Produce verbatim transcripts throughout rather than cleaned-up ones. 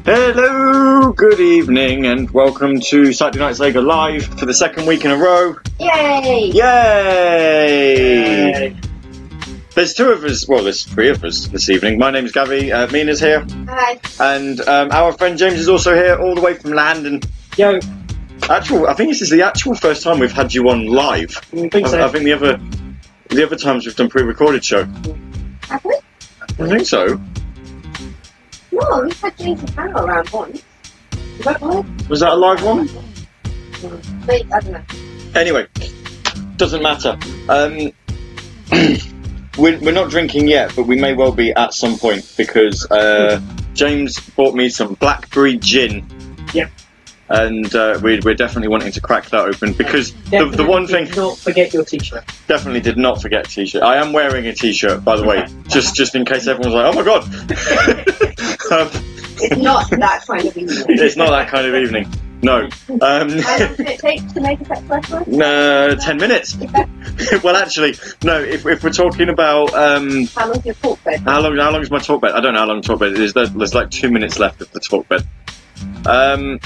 Hello, good evening, and welcome to Saturday Night Sega Live for the second week in a row. Yay! Yay! Yay! There's two of us, well, there's three of us this evening. My name's Gabby, uh, Mina's here. Hi. And um, our friend James is also here, all the way from London. Yo. Actual, I think this is the actual first time we've had you on live. I think so. I, I think the other, the other times we've done pre-recorded show. Have we? I think so. No, we've had James and Carol around once. Is that right? Was that a live one? Wait, I don't know. Anyway, doesn't matter. Um, we're, we're not drinking yet, but we may well be at some point because uh, James bought me some Blackberry gin. Yep. And uh, we're, we're definitely wanting to crack that open because the, the one thing... Do not forget your t-shirt. Definitely did not forget a t-shirt. I am wearing a t-shirt, by the way, just just in case everyone's like, oh my god. um, It's not that kind of evening. It's not that kind of evening. No. Um, How long did it take to make a sex reference? No, ten minutes. Well, actually, no. If if we're talking about um, How long's your talk bed? how long how long is my talk bed? I don't know how long the talk bed is. There's, there's like two minutes left of the talk bed. Um,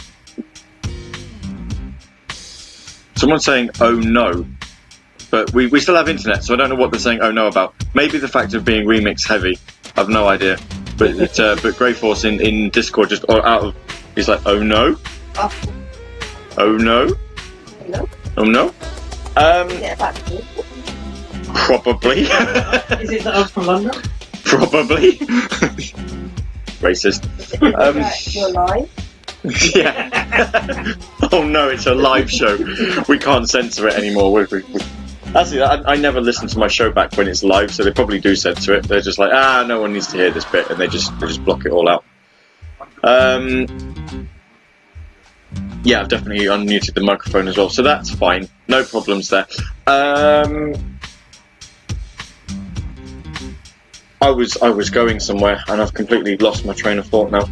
someone's saying, "Oh no," but we we still have internet, so I don't know what they're saying. Oh no about. Maybe the fact of being remix heavy. I've no idea. But it, uh, but Greyforce in in Discord just or out of he's like, "Oh no." Oh, Oh no? no? Oh no? Um, Yeah, that's good. probably. Is it that I'm from London? Probably. Racist. Um, Right, you're live. yeah. Oh no, it's a live show. We can't censor it anymore. We, we, we. Actually, I, I never listen to my show back when it's live, so they probably do censor it. They're just like, ah, no one needs to hear this bit, and they just they just block it all out. Um. Yeah, I've definitely unmuted the microphone as well, so that's fine. No problems there. Um, I was I was going somewhere, and I've completely lost my train of thought now.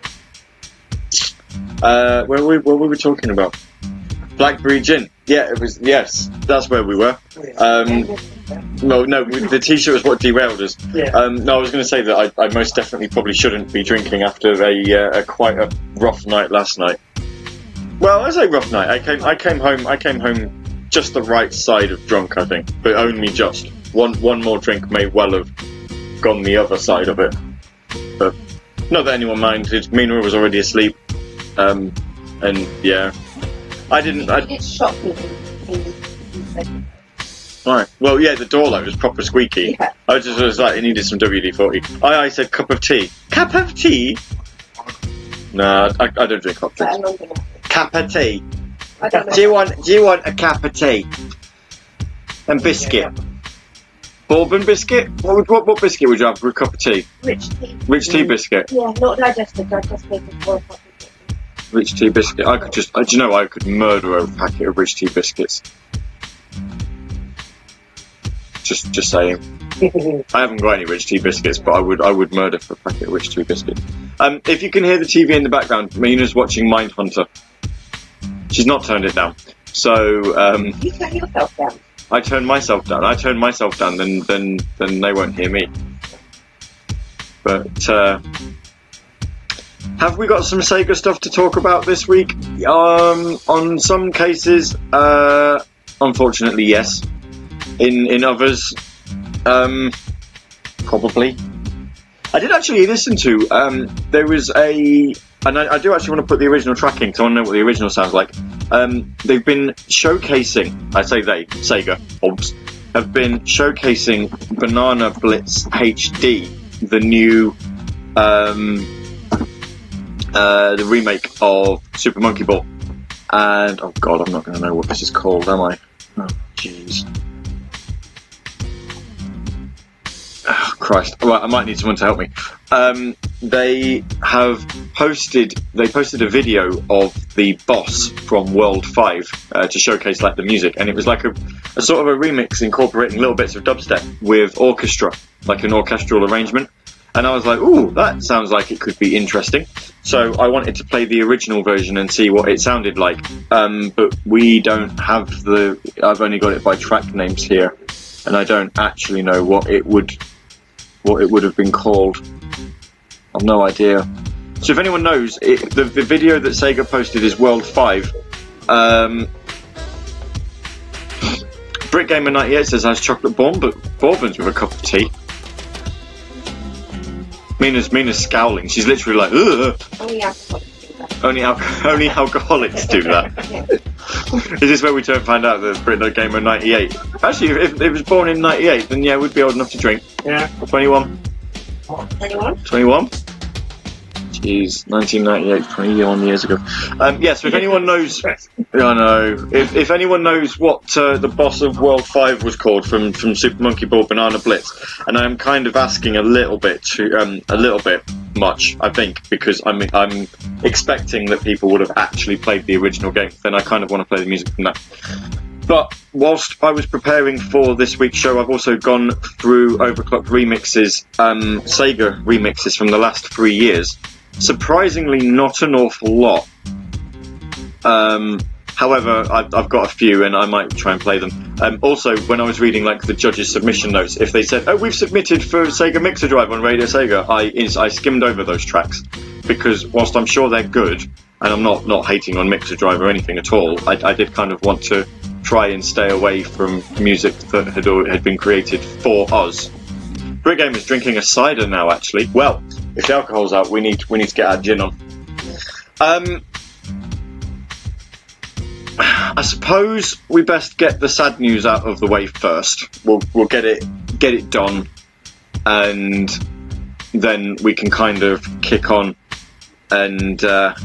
Uh, where were we, what were we talking about? Blackberry gin. Yeah, it was. Yes, that's where we were. Um, no, no, the T-shirt was what derailed us. Yeah. Um, no, I was going to say that I, I most definitely probably shouldn't be drinking after a, uh, a quite a rough night last night. Well, I say rough night. I came, I came home. I came home just the right side of drunk, I think, but only just. One, one more drink may well have gone the other side of it. But not that anyone minded. Mina was already asleep, um, and yeah, I didn't. I, You did shock me when you said Right. Well, yeah, the door light was proper squeaky. Yeah. I was just was like, it needed some W D forty. I, I said cup of tea. Cup of tea? No, I, I don't drink hot that drinks. a London accent. Cup of tea. I don't know. Do you want? Do you want a cup of tea? And biscuit. Bourbon biscuit? What would what, what biscuit would you have for a cup of tea? Rich tea. Rich tea biscuit. Yeah, not digested. Digested before. Rich tea biscuit. I could just. Uh, do you know I could murder a packet of rich tea biscuits. Just, just saying. I haven't got any rich tea biscuits, but I would, I would murder for a packet of rich tea biscuits. Um, if you can hear the T V in the background, Mina's watching Mindhunter. She's not turned it down. So, um, You turn yourself down. I turn myself down. I turn myself down, then, then, then they won't hear me. But, uh, have we got some Sega stuff to talk about this week? Um, on some cases, uh, unfortunately, yes. In, in others, um, probably. I did actually listen to, um, there was a, and I, I do actually want to put the original track in because I want to know what the original sounds like. Um, they've been showcasing, I say they, Sega, obs, have been showcasing Banana Blitz H D, the new, um, uh, the remake of Super Monkey Ball. And, oh god, I'm not going to know what this is called, am I? Oh, jeez. Oh, Christ. Right, I might need someone to help me. Um, they have posted, they posted a video of the boss from World five uh, to showcase like the music, and it was like a, a sort of a remix incorporating little bits of dubstep with orchestra, like an orchestral arrangement. And I was like, ooh, that sounds like it could be interesting. So I wanted to play the original version and see what it sounded like. Um, but we don't have the, I've only got it by track names here, and I don't actually know what it would what it would have been called. I've no idea. So if anyone knows, it, the, the video that Sega posted is World five. Um, BrickGamer ninety-eight says has chocolate bomb, but bourbons with a cup of tea. Mina's Mina's scowling. She's literally like, ugh. Only alcoholics do that. Only al- only alcoholics do that. Yeah. Is this where we don't find out that BrickGamer ninety-eight? Actually, if, if it was born in ninety-eight, then yeah, we'd be old enough to drink. Yeah. twenty-one. Anyone? twenty-one? Jeez, nineteen ninety-eight, twenty-one years ago. Um, yeah, so if anyone knows, I know, if, if anyone knows what uh, the boss of World five was called from, from Super Monkey Ball Banana Blitz, and I'm kind of asking a little bit to, um, a little bit much, I think, because I'm, I'm expecting that people would have actually played the original game, then I kind of want to play the music from that. But whilst I was preparing for this week's show, I've also gone through Overclocked remixes, um, Sega remixes from the last three years. Surprisingly, not an awful lot. Um, however, I've, I've got a few, and I might try and play them. Um, also, when I was reading like the judges' submission notes, if they said, "Oh, we've submitted for Sega Mixer Drive on Radio Sega," I is, I skimmed over those tracks because whilst I'm sure they're good, and I'm not not hating on Mixer Drive or anything at all, I, I did kind of want to try and stay away from music that had had been created for us. BrickGamer is drinking a cider now, actually. Well, if the alcohol's out, we need we need to get our gin on. Um, I suppose we best get the sad news out of the way first. We'll we'll get it get it done, and then we can kind of kick on and uh,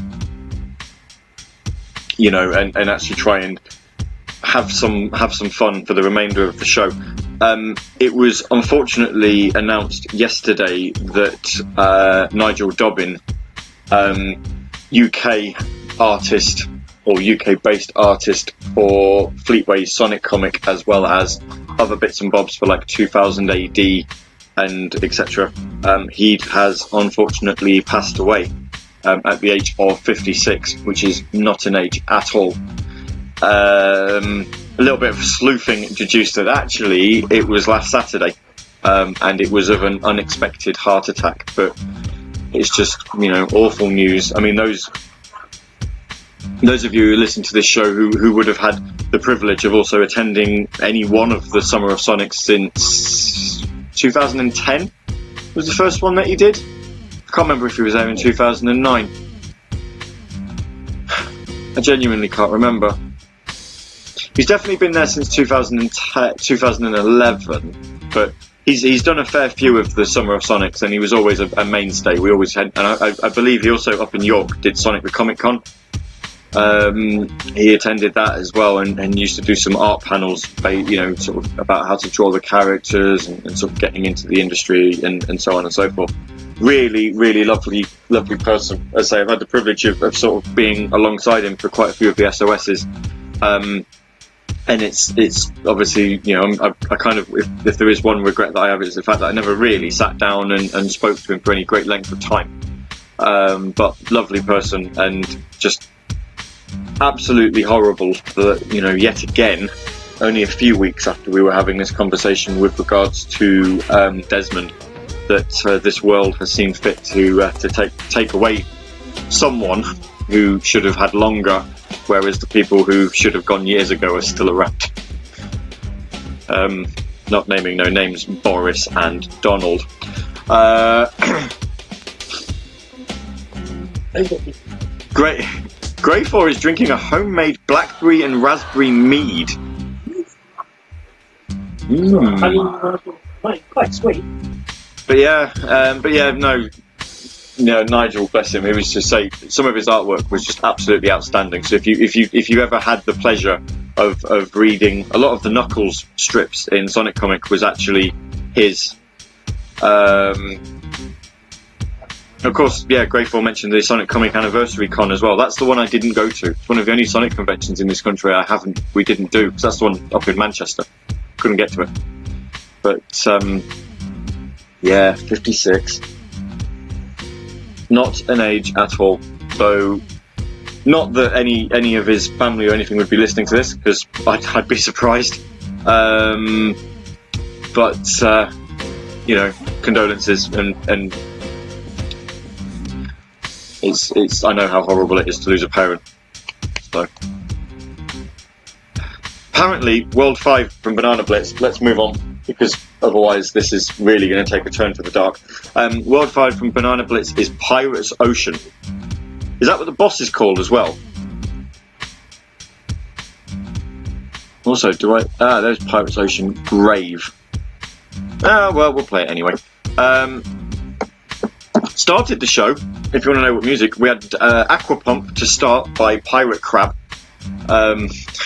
you know and, and actually try and have some have some fun for the remainder of the show. Um, it was unfortunately announced yesterday that uh, Nigel Dobbin, um, U K artist or U K-based artist for Fleetway's Sonic comic, as well as other bits and bobs for like two thousand A D and et cetera. Um, he has unfortunately passed away um, at the age of fifty-six, which is not an age at all. Um, a little bit of sleuthing introduced that actually it was last Saturday, um, and it was of an unexpected heart attack. But it's just, you know, awful news. I mean, those those of you who listen to this show who who would have had the privilege of also attending any one of the Summer of Sonic since two thousand ten was the first one that he did. I can't remember if he was there in two thousand nine. I genuinely can't remember. He's definitely been there since two thousand ten, two thousand eleven, but he's he's done a fair few of the Summer of Sonics, and he was always a, a mainstay. We always had, and I, I believe he also up in York did Sonic the Comic Con. Um, he attended that as well, and, and used to do some art panels, you know, sort of about how to draw the characters and, and sort of getting into the industry and, and so on and so forth. Really, really lovely, lovely person. As I say, I've had the privilege of, of sort of being alongside him for quite a few of the S O Ss. Um, And it's it's obviously, you know, I, I kind of, if, if there is one regret that I have, it's the fact that I never really sat down and, and spoke to him for any great length of time. Um, but lovely person, and just absolutely horrible that, you know, yet again, only a few weeks after we were having this conversation with regards to um, Desmond, that uh, this world has seen fit to uh, to take take away someone who should have had longer, whereas the people who should have gone years ago are still around. Um, not naming no names, Boris and Donald. Uh, Grey Greyfor is drinking a homemade blackberry and raspberry mead. Mm. I mean, quite sweet. But yeah, um, but yeah, no. You know, Nigel, bless him, he was just say some of his artwork was just absolutely outstanding. So if you if you if you ever had the pleasure of, of reading a lot of the Knuckles strips in Sonic Comic was actually his. Um, of course, yeah, Greyfor mentioned the Sonic Comic Anniversary Con as well. That's the one I didn't go to. It's one of the only Sonic conventions in this country I haven't we didn't do, because that's the one up in Manchester. Couldn't get to it. But um, yeah, fifty-six. Not an age at all. So, not that any any of his family or anything would be listening to this, because I'd, I'd be surprised. Um, but uh, you know, condolences and and It's it's. I know how horrible it is to lose a parent. So apparently, World Five from Banana Blitz. Let's move on because otherwise this is really going to take a turn to the dark. Um, World Five from Banana Blitz is Pirates Ocean. Is that what the boss is called as well? Also, do I... Ah, there's Pirates Ocean Grave. Ah, well, we'll play it anyway. Um, started the show, if you want to know what music, we had uh, Aqua Pump to start by Pirate Crab. Um,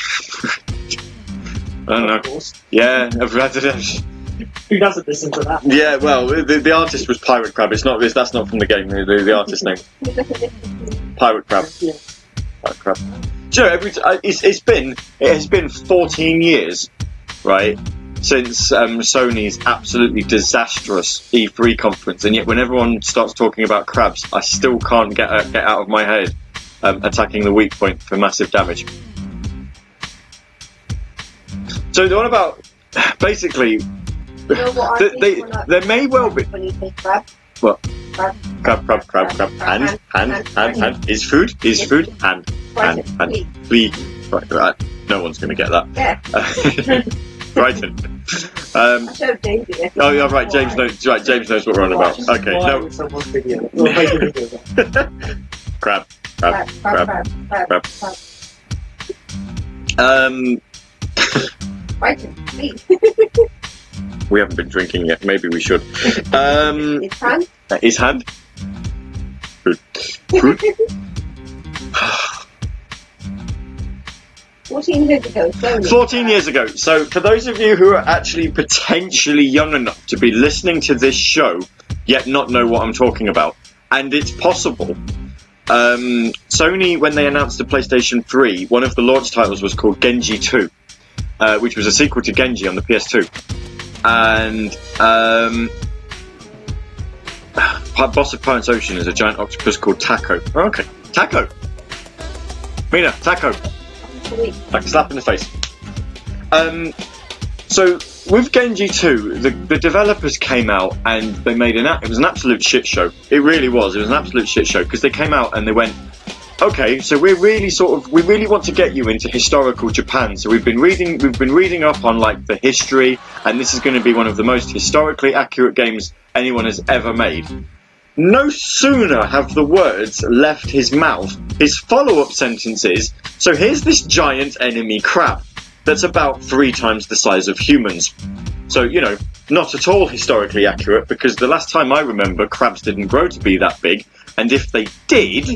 I don't know. Yeah, I've had it. Who doesn't listen to that? Yeah, well, the, the artist was Pirate Crab. It's not this. That's not from the game. The, the artist name, Pirate Crab. Yeah. Pirate Crab. Do you know, every t- uh, it's, it's been it has been fourteen years, right, since um, Sony's absolutely disastrous E three conference, and yet when everyone starts talking about crabs, I still can't get uh, get out of my head um, attacking the weak point for massive damage. So the one about basically. You know what I They- think they- when I- there may well be- when you say crab. What? Crab. Crab, crab, crab, crab. Hand, hand, hand, hand. Is food? Is food? Hand, hand, hand. Flea. Right, right. No one's going to get that. Yeah. Brighton. Um, I showed James it. oh yeah, right. James knows. Right, James knows what we're on about. Okay, Why no. would someone's video? Or make a video of that? Crab, Crab, crab, crab, crab. crab, crab, crab. Um, Brighton, please. we haven't been drinking yet. Maybe we should. Um, It's hand. his hand. Food. Food. Fourteen years ago. Sony. fourteen years ago. So, for those of you who are actually potentially young enough to be listening to this show, yet not know what I'm talking about, and it's possible, um, Sony, when they announced the PlayStation three, one of the launch titles was called Genji two, uh, which was a sequel to Genji on the P S two. And, um, boss of Pirates Ocean is a giant octopus called Taco. Oh, okay, Taco. Mina, Taco. Sweet. Like a slap in the face. Um, so with Genji two, the, the developers came out and they made an. It was an absolute shit show. It really was. It was an absolute shit show because they came out and they went, okay, so we're really sort of we really want to get you into historical Japan. So we've been reading we've been reading up on like the history, and this is going to be one of the most historically accurate games anyone has ever made. No sooner have the words left his mouth, his follow-up sentence is, so here's this giant enemy crab that's about three times the size of humans. So, you know, not at all historically accurate, because the last time I remember, crabs didn't grow to be that big, and if they did,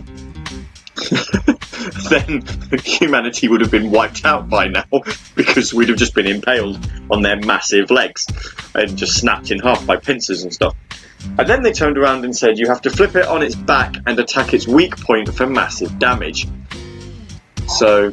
then humanity would have been wiped out by now, because we'd have just been impaled on their massive legs and just snapped in half by pincers and stuff. And then they turned around and said you have to flip it on its back and attack its weak point for massive damage. So,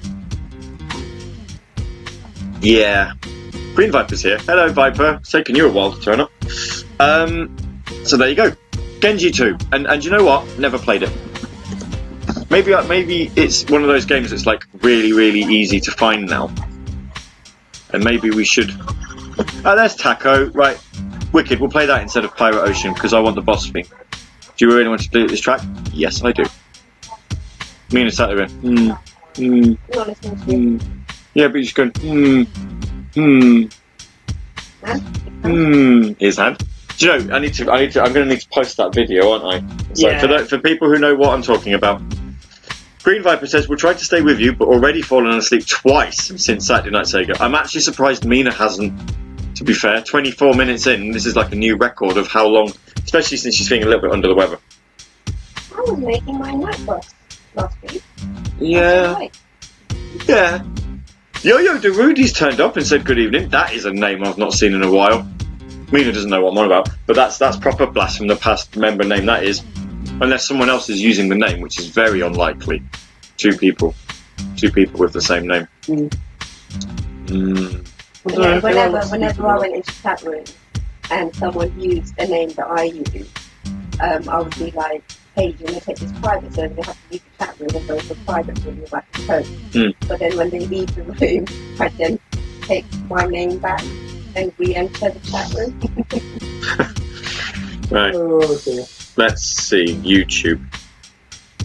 yeah. Green Viper's here. Hello, Viper. It's taken you a while to turn up. Um, so there you go. Genji two. And and you know what? Never played it. Maybe maybe it's one of those games that's like really, really easy to find now. And maybe we should... Oh, there's Taco. Right. Wicked, we'll play that instead of Pirate Ocean, because I want the boss thing. Do you really want to do this track? Yes, I do. Mina sat there going, hmm, hmm, You're not listening to me. hmm. Yeah, but you're just going, hmm, hmm, Hand. hmm. His hand. Do you know, I need to, I need to, I'm going to need to post that video, aren't I? So Yeah. for, the, for people who know what I'm talking about. Green Viper says, we'll try to stay with you, but already fallen asleep twice since Saturday Night Sega. I'm actually surprised Mina hasn't. To be fair, twenty-four minutes in, this is like a new record of how long, especially since she's feeling a little bit under the weather. I was making my night bus last week. Yeah, Right. yeah. Yo-Yo DeRudy's turned up and said good evening. That is a name I've not seen in a while. Mina doesn't know what I'm on about, but that's that's proper blast from the past member name, that is. Unless someone else is using the name, which is very unlikely. Two people. Two people with the same name. Mm. Mm. Yeah, whenever, whenever I went into chat room and someone used a name that I use, um, I would be like, hey, do you want to take this private server? They have to leave the chat room and go to a private room with like a code. Mm. But then when they leave the room, I then take my name back and re-enter the chat room. Right. Oh dear. Let's see. YouTube.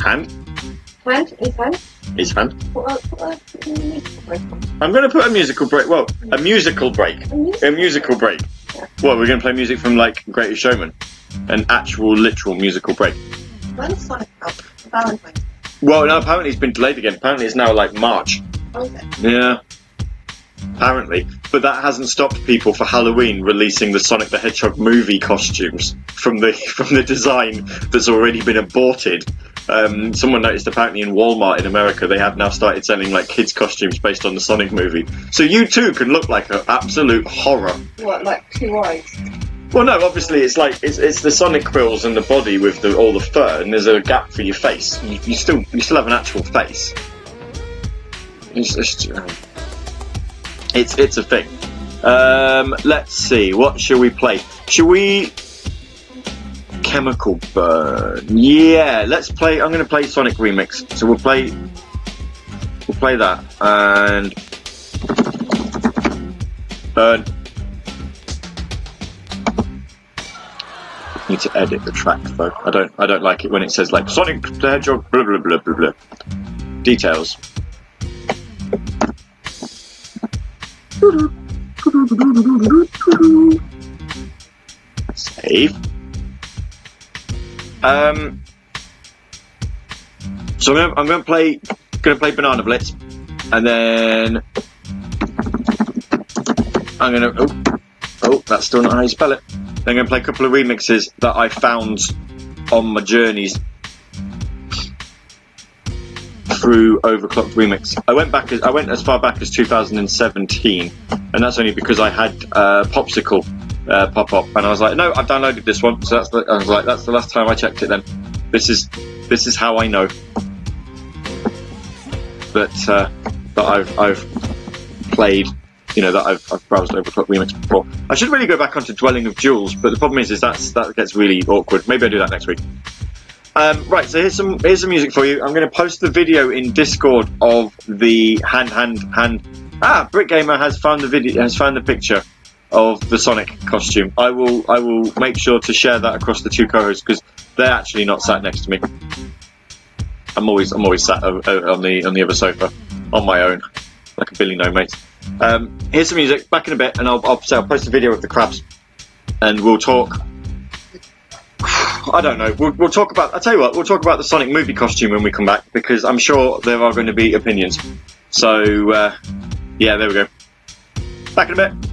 Hand. Hand? Is hand? His hand. Put a, put a musical break on. I'm going to put a musical break. Well, a musical break. A musical A musical break. What, we're going to play music from, like, Greatest Showman? An actual, literal musical break. When's Sonic out? For Valentine's? Well, no, apparently it's been delayed again. Apparently it's now, like, March. Oh, is it? Yeah. Apparently. But that hasn't stopped people for Halloween releasing the Sonic the Hedgehog movie costumes from the from the design that's already been aborted. Um, someone noticed apparently in Walmart in America they have now started selling like kids costumes based on the Sonic movie. So you too can look like an absolute horror. What, like two eyes? Well, no, obviously it's like it's, it's the Sonic quills and the body with the, all the fur, and there's a gap for your face. You, you still you still have an actual face. It's it's, it's, it's a thing. Um, let's see. What shall we play? Shall we? Chemical Burn. Yeah, let's play. I'm going to play Sonic Remix. So we'll play. We'll play that and burn. Need to edit the track though. I don't. I don't like it when it says like Sonic the Hedgehog. Blah blah blah blah blah. Details. Save. Um. So I'm gonna, I'm gonna play. Gonna play Banana Blitz, and then I'm gonna. Oh, oh, that's still not how you spell it. Then I'm gonna play a couple of remixes that I found on my journeys through Overclocked Remix. I went back. As, I went as far back as two thousand seventeen, and that's only because I had uh, Popsicle uh, pop up, and I was like, no, I've downloaded this one. So that's the, I was like, that's the last time I checked it. Then this is this is how I know that uh, that I've I've played. You know that I've, I've browsed Overclocked Remix before. I should really go back onto Dwelling of Jewels, but the problem is, is that's that gets really awkward. Maybe I'll do that next week. Um, right, so here's some here's some music for you. I'm going to post the video in Discord of the hand hand hand. Ah, Brick Gamer has found the video has found the picture of the Sonic costume. I will I will make sure to share that across the two co-hosts because they're actually not sat next to me. I'm always I'm always sat on the on the other sofa on my own like a Billy No Mates. Um, here's some music. Back in a bit, and I'll I'll, I'll post a video of the crabs, and we'll talk. I don't know. We'll, we'll talk about. I'll tell you what. We'll talk about the Sonic movie costume when we come back because I'm sure there are going to be opinions. So uh, yeah, there we go. Back in a bit.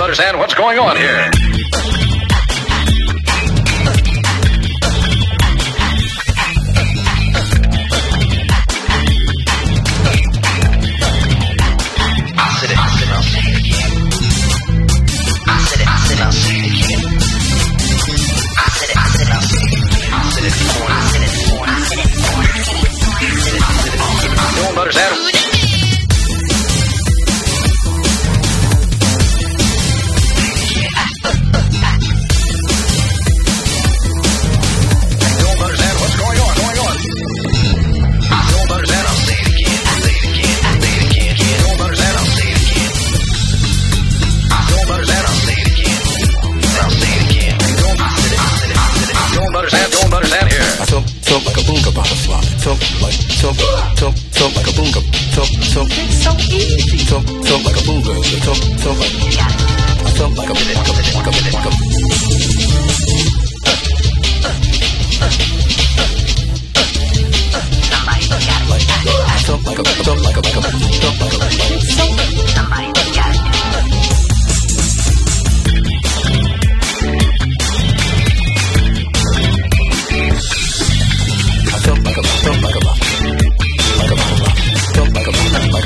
understand what's going on here. Don't understand. Talk like a boonga butterfly. Talk like, talk, talk, talk like a boonga. Talk, talk. It's so easy. Talk, talk like a boonga. Talk, talk like. I talk like a, like a, like a, like a, like a. Somebody got it. Like, talk like a, talk like a, like a, talk like a, like a. Somebody got it. Talk like a, talk like a, like a, talk like a, like a, like a,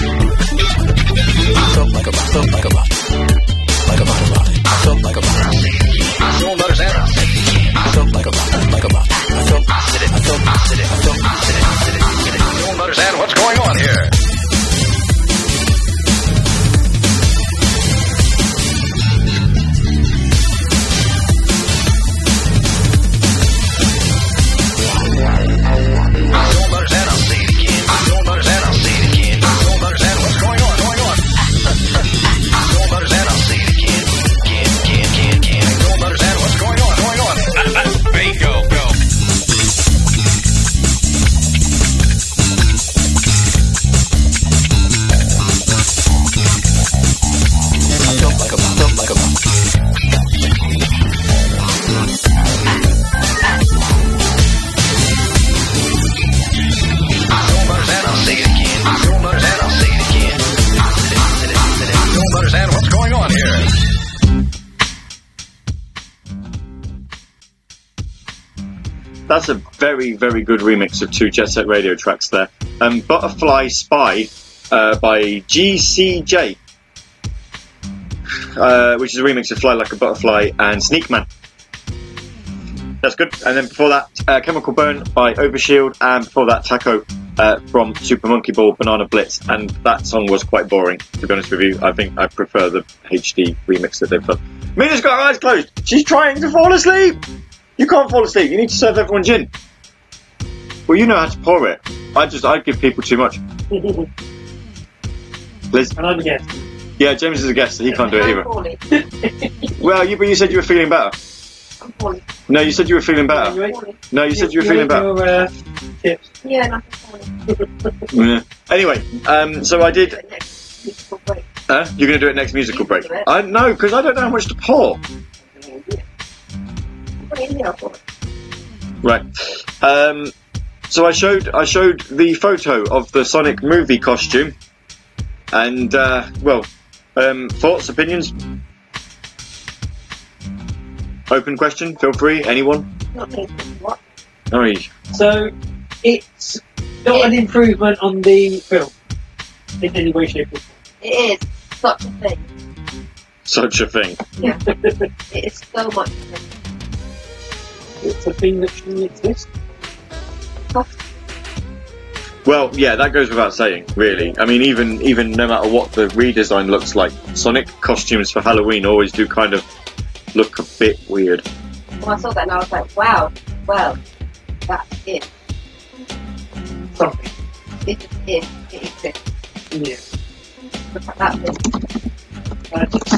talk like a, talk like a, like a, talk like a, Don't understand. talk like a, like a, I talk, I talk, I talk, I talk. Don't understand what's going on here. That's a very, very good remix of two Jet Set Radio tracks there. Um, Butterfly Spy uh, by G C J, uh, which is a remix of Fly Like a Butterfly and Sneak Man. That's good. And then before that, uh, Chemical Burn by Overshield, and before that, Taco uh, from Super Monkey Ball, Banana Blitz, and that song was quite boring, to be honest with you. I think I prefer the H D remix that they've done. Mina's got her eyes closed. She's trying to fall asleep. You can't fall asleep. You need to serve everyone gin. Well, you know how to pour it. I just, I give people too much. Liz? And I'm a guest. Yeah, James is a guest, so he can't do it I'm either. poorly. Well, you, but you said you were feeling better. I'm poorly. No, you said you were feeling better. Anyway, Poorly. No, you said you were feeling better. Your, uh, tips. Yeah, no, I'm poorly. Yeah. Anyway, um, so I Do did. it next musical break. Huh? You're going to do it next musical You can break? do it. I no, because I don't know how much to pour. Put it in here for it. Right. Um, so I showed I showed the photo of the Sonic movie costume, and uh, well, um, thoughts, opinions. Open question. Feel free. Anyone? Not me. What? Oh, So, it's not an improvement on the film in any way, shape, or form. It is such a thing. such a thing. Yeah. It is so much a thing. It's a thing that shouldn't exist. Well, yeah, that goes without saying, really. I mean, even even no matter what the redesign looks like, Sonic costumes for Halloween always do kind of look a bit weird. Well, I saw that and I was like, wow, well, that's it. Something. It is it. It exists. Yeah. Look at that thing. I just,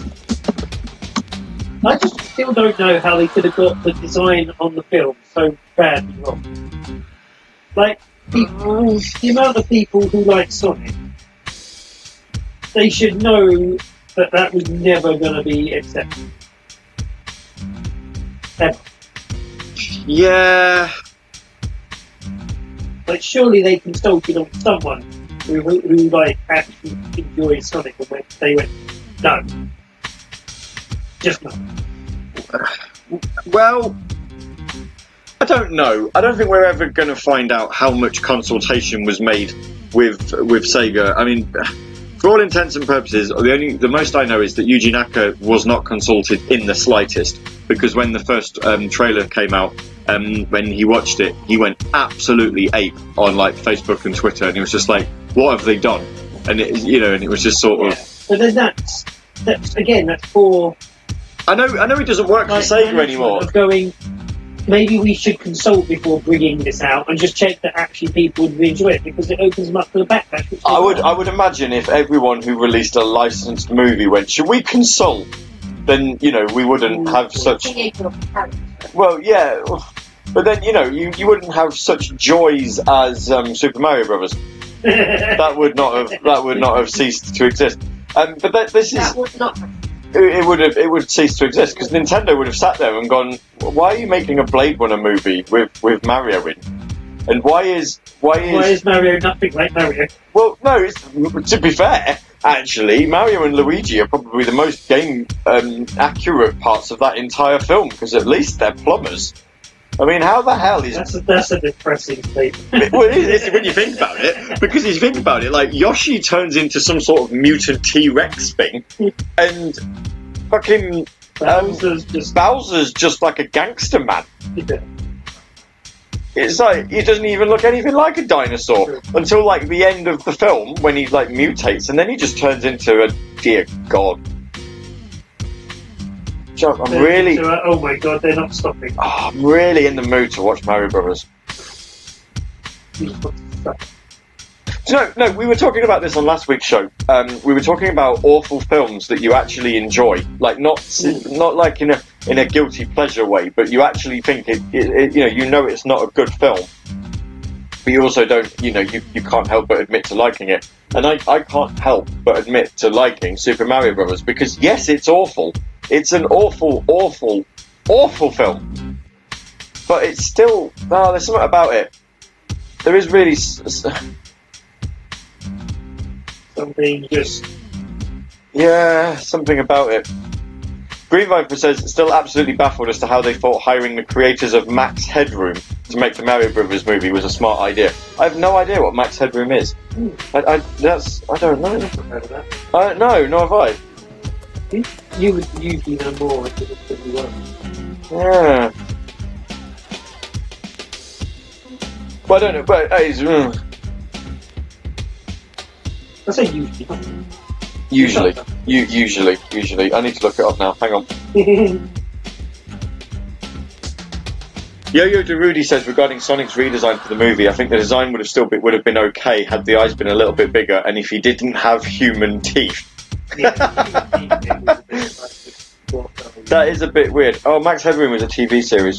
I just still don't know how they could have got the design on the film so badly wrong. Like, the, the amount of people who like Sonic, they should know that that was never going to be accepted. Ever. Yeah, Like, surely they consulted on someone who, who, who like, actually enjoys Sonic, and went, they went, no. just not. Well, I don't know. I don't think we're ever going to find out how much consultation was made with with Sega. I mean, for all intents and purposes, the only the most I know is that Yuji Naka was not consulted in the slightest, because when the first um, trailer came out, um, when he watched it, he went absolutely ape on like Facebook and Twitter, and he was just like, "What have they done?" And it, you know, and it was just sort Yeah. of. But then that's that's again that's for I know, I know, it doesn't work for like, Sega management anymore. of going. Maybe we should consult before bringing this out and just check that actually people would enjoy it, because it opens them up for the backlash. which I they would, want. I would imagine if everyone who released a licensed movie went, "Should we consult?" Then you know we wouldn't have such. Creator of the character. Well, yeah, but then you know you, you wouldn't have such joys as um, Super Mario Brothers. That would not have that would not have ceased to exist. Um, but that, this is That would not. it, it would have it would cease to exist because Nintendo would have sat there and gone, "Why are you making a Blade Runner movie with, with Mario in? And why is why is Why is Mario nothing like Mario? well no? It's, to be fair, actually, Mario and Luigi are probably the most game um, accurate parts of that entire film because at least they're plumbers. I mean, how the hell is That's a, that's a depressing statement. well, it is when you think about it, because if you think about it, like Yoshi turns into some sort of mutant T-Rex thing, and fucking um, Bowser's just Bowser's just like a gangster man. yeah. It's like he doesn't even look anything like a dinosaur until like the end of the film when he like mutates, and then he just turns into a dear god. Joe, I'm really, So, uh, oh my god, they're not stopping. oh, I'm really in the mood to watch Mario Brothers. No, no, we were talking about this on last week's show. Um, we were talking about awful films that you actually enjoy, like not not like in a in a guilty pleasure way, but you actually think it, it, it you know you know it's not a good film, but you also don't you know you, you can't help but admit to liking it. And I, I can't help but admit to liking Super Mario Brothers because yes, it's awful. It's an awful, awful, awful film, but it's still no. There's something about it. There is really. S- s- Something just Yeah, something about it. Green Viper says, still absolutely baffled as to how they thought hiring the creators of Max Headroom to make the Mario Brothers movie was a smart idea. I have no idea what Max Headroom is. I, I, that's, I don't know. heard of that. Uh, no, nor have I. You, you would usually know more if it was you were. Yeah. Well, I don't know, but uh, it's, mm, I say usually. usually, you, usually, usually. I need to look it up now. Hang on. Yo-Yo DeRudy says regarding Sonic's redesign for the movie, I think the design would have still be, would have been okay had the eyes been a little bit bigger and if he didn't have human teeth. That is a bit weird. Oh, Max Headroom was a T V series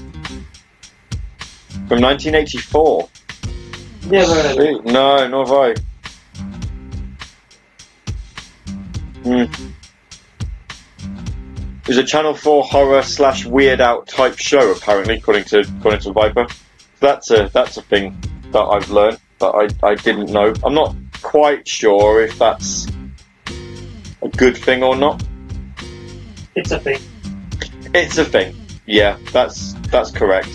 from nineteen eighty-four. Never heard of it. Sweet. No, nor have I. Hmm. It was a Channel four horror slash weird out type show, apparently, according to according to Viper. So that's a that's a thing that I've learned that I, I didn't know. I'm not quite sure if that's a good thing or not. It's a thing. It's a thing. Yeah, that's that's correct.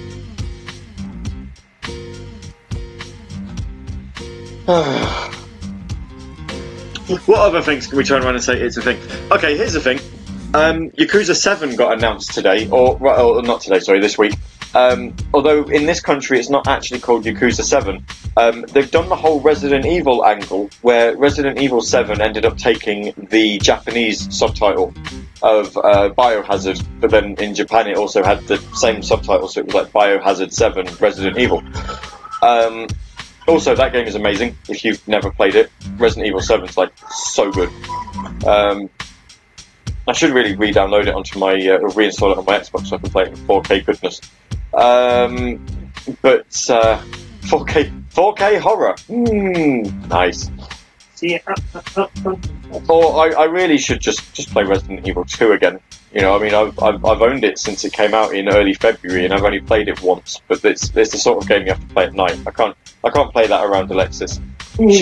What other things can we turn around and say it's a thing? Okay, here's the thing. Um, Yakuza seven got announced today, or, or not today, sorry, this week. Um, although in this country it's not actually called Yakuza seven. Um, they've done the whole Resident Evil angle, where Resident Evil seven ended up taking the Japanese subtitle of uh, Biohazard, but then in Japan it also had the same subtitle, so it was like Biohazard seven Resident Evil. Um, also, that game is amazing if you've never played it. Resident Evil seven is like so good. Um, I should really re-download it onto my, uh, or reinstall it on my Xbox so I can play it in four K goodness. Um, but uh, four K, four K horror, mm, nice. See, up, up, up, up. Or I, I really should just, just play Resident Evil two again. You know, I mean, I've, I've I've owned it since it came out in early February, and I've only played it once. But it's it's the sort of game you have to play at night. I can't I can't play that around Alexis. She's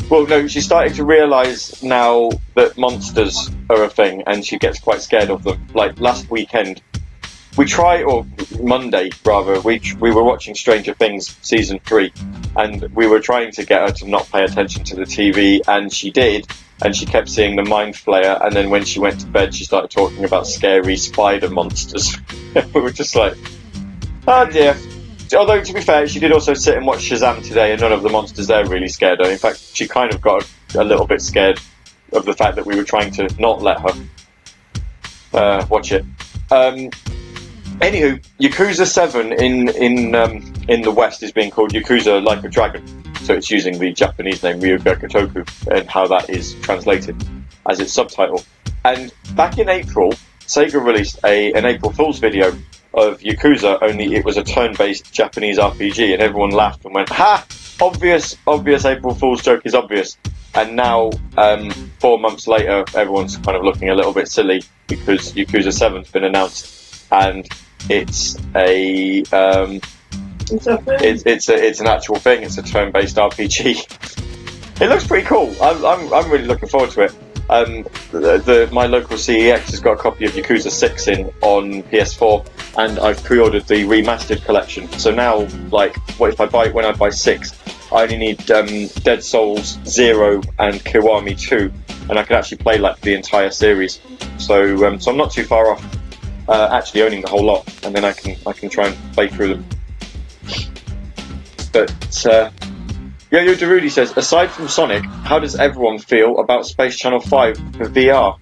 Well, no, she's starting to realise now that monsters are a thing, and she gets quite scared of them. Like last weekend, we tried, or Monday rather, we we were watching Stranger Things season three, and we were trying to get her to not pay attention to the T V, and she did, and she kept seeing the Mind Flayer, and then when she went to bed, she started talking about scary spider monsters. We were just like, oh dear. Although, to be fair, she did also sit and watch Shazam today, and none of the monsters there really scared her. In fact, she kind of got a, a little bit scared of the fact that we were trying to not let her uh, watch it. Um, anywho, Yakuza seven in in um, in the West is being called Yakuza Like a Dragon, so it's using the Japanese name Ryuga Kotoku and how that is translated as its subtitle. And back in April, Sega released a an April Fool's video of Yakuza, only it was a turn-based Japanese R P G, and everyone laughed and went, ha! Obvious, obvious April Fool's joke is obvious. And now, um, four months later, everyone's kind of looking a little bit silly because Yakuza seven's been announced, and it's a, um, It's a thing. it's, it's a, it's an actual thing, it's a turn-based R P G. It looks pretty cool, I'm, I'm, I'm really looking forward to it. Um, the, the, my local C E X has got a copy of Yakuza six in on P S four, and I've pre-ordered the remastered collection. So now, like, what if I buy when I buy six, I only need um, Dead Souls zero and Kiwami two, and I can actually play like the entire series. So, um, so I'm not too far off uh, actually owning the whole lot, and then I can I can try and play through them. But. Uh, Yo-Yo Darudi says, aside from Sonic, how does everyone feel about Space Channel five for V R?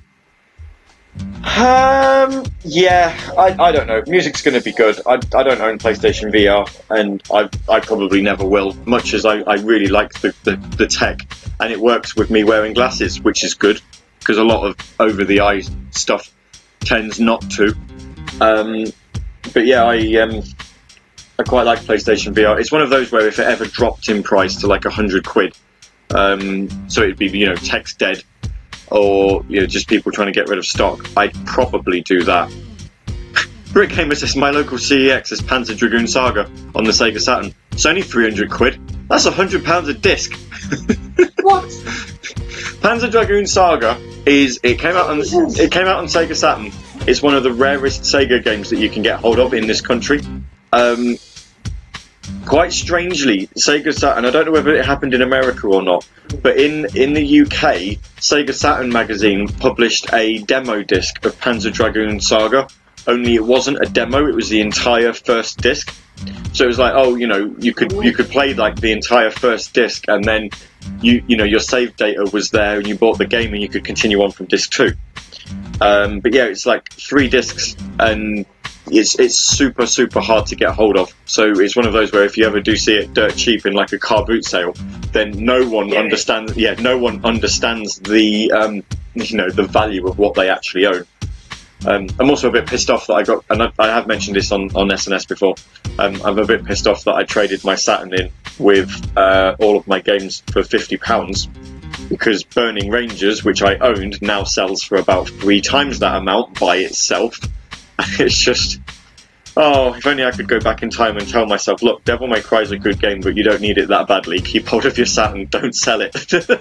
Um, yeah, I, I don't know. Music's going to be good. I, I don't own PlayStation V R, and I I probably never will, much as I, I really like the, the, the tech, and it works with me wearing glasses, which is good, because a lot of over-the-eye stuff tends not to. Um, but yeah, I... Um, I quite like PlayStation V R. It's one of those where if it ever dropped in price to like a hundred quid, um, so it'd be, you know, tech's dead, or, you know, just people trying to get rid of stock, I'd probably do that. Rick Hamer says, my local C E X is Panzer Dragoon Saga on the Sega Saturn. It's only three hundred quid. That's a hundred pounds a disc. What? Panzer Dragoon Saga is, it came out on, it came out on Sega Saturn. It's one of the rarest Sega games that you can get hold of in this country. Um, quite strangely, Sega Saturn, I don't know whether it happened in America or not, but in, in the U K, Sega Saturn magazine published a demo disc of Panzer Dragoon Saga, only it wasn't a demo, it was the entire first disc. So it was like, oh, you know, you could you could play like the entire first disc, and then you you know your save data was there, and you bought the game, and you could continue on from disc two. Um, but yeah, it's like three discs, and It's it's super super hard to get hold of. So it's one of those where if you ever do see it dirt cheap in like a car boot sale, then no one Yeah. understands. Yeah, no one understands the um, you know the value of what they actually own. Um, I'm also a bit pissed off that I got, and I, I have mentioned this on, on S N S before. Um, I'm a bit pissed off that I traded my Saturn in with uh, all of my games for fifty pounds. Because Burning Rangers, which I owned, now sells for about three times that amount by itself. It's just, oh, if only I could go back in time and tell myself, look, Devil May Cry is a good game, but you don't need it that badly. Keep hold of your Saturn, don't sell it.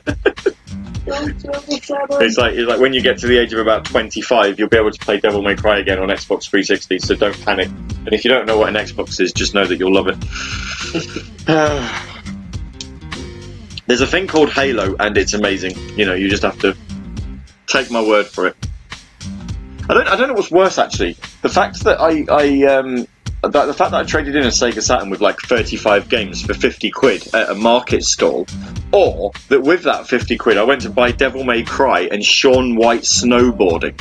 It's like it's like when you get to the age of about twenty-five, you'll be able to play Devil May Cry again on Xbox three sixty, so don't panic. And if you don't know what an Xbox is, just know that you'll love it. There's a thing called Halo, and it's amazing. You know, you just have to take my word for it. I don't I don't know what's worse, actually. The fact that I, I um that, the fact that I traded in a Sega Saturn with like thirty-five games for fifty quid at a market stall, or that with that fifty quid I went to buy Devil May Cry and Shaun White snowboarding.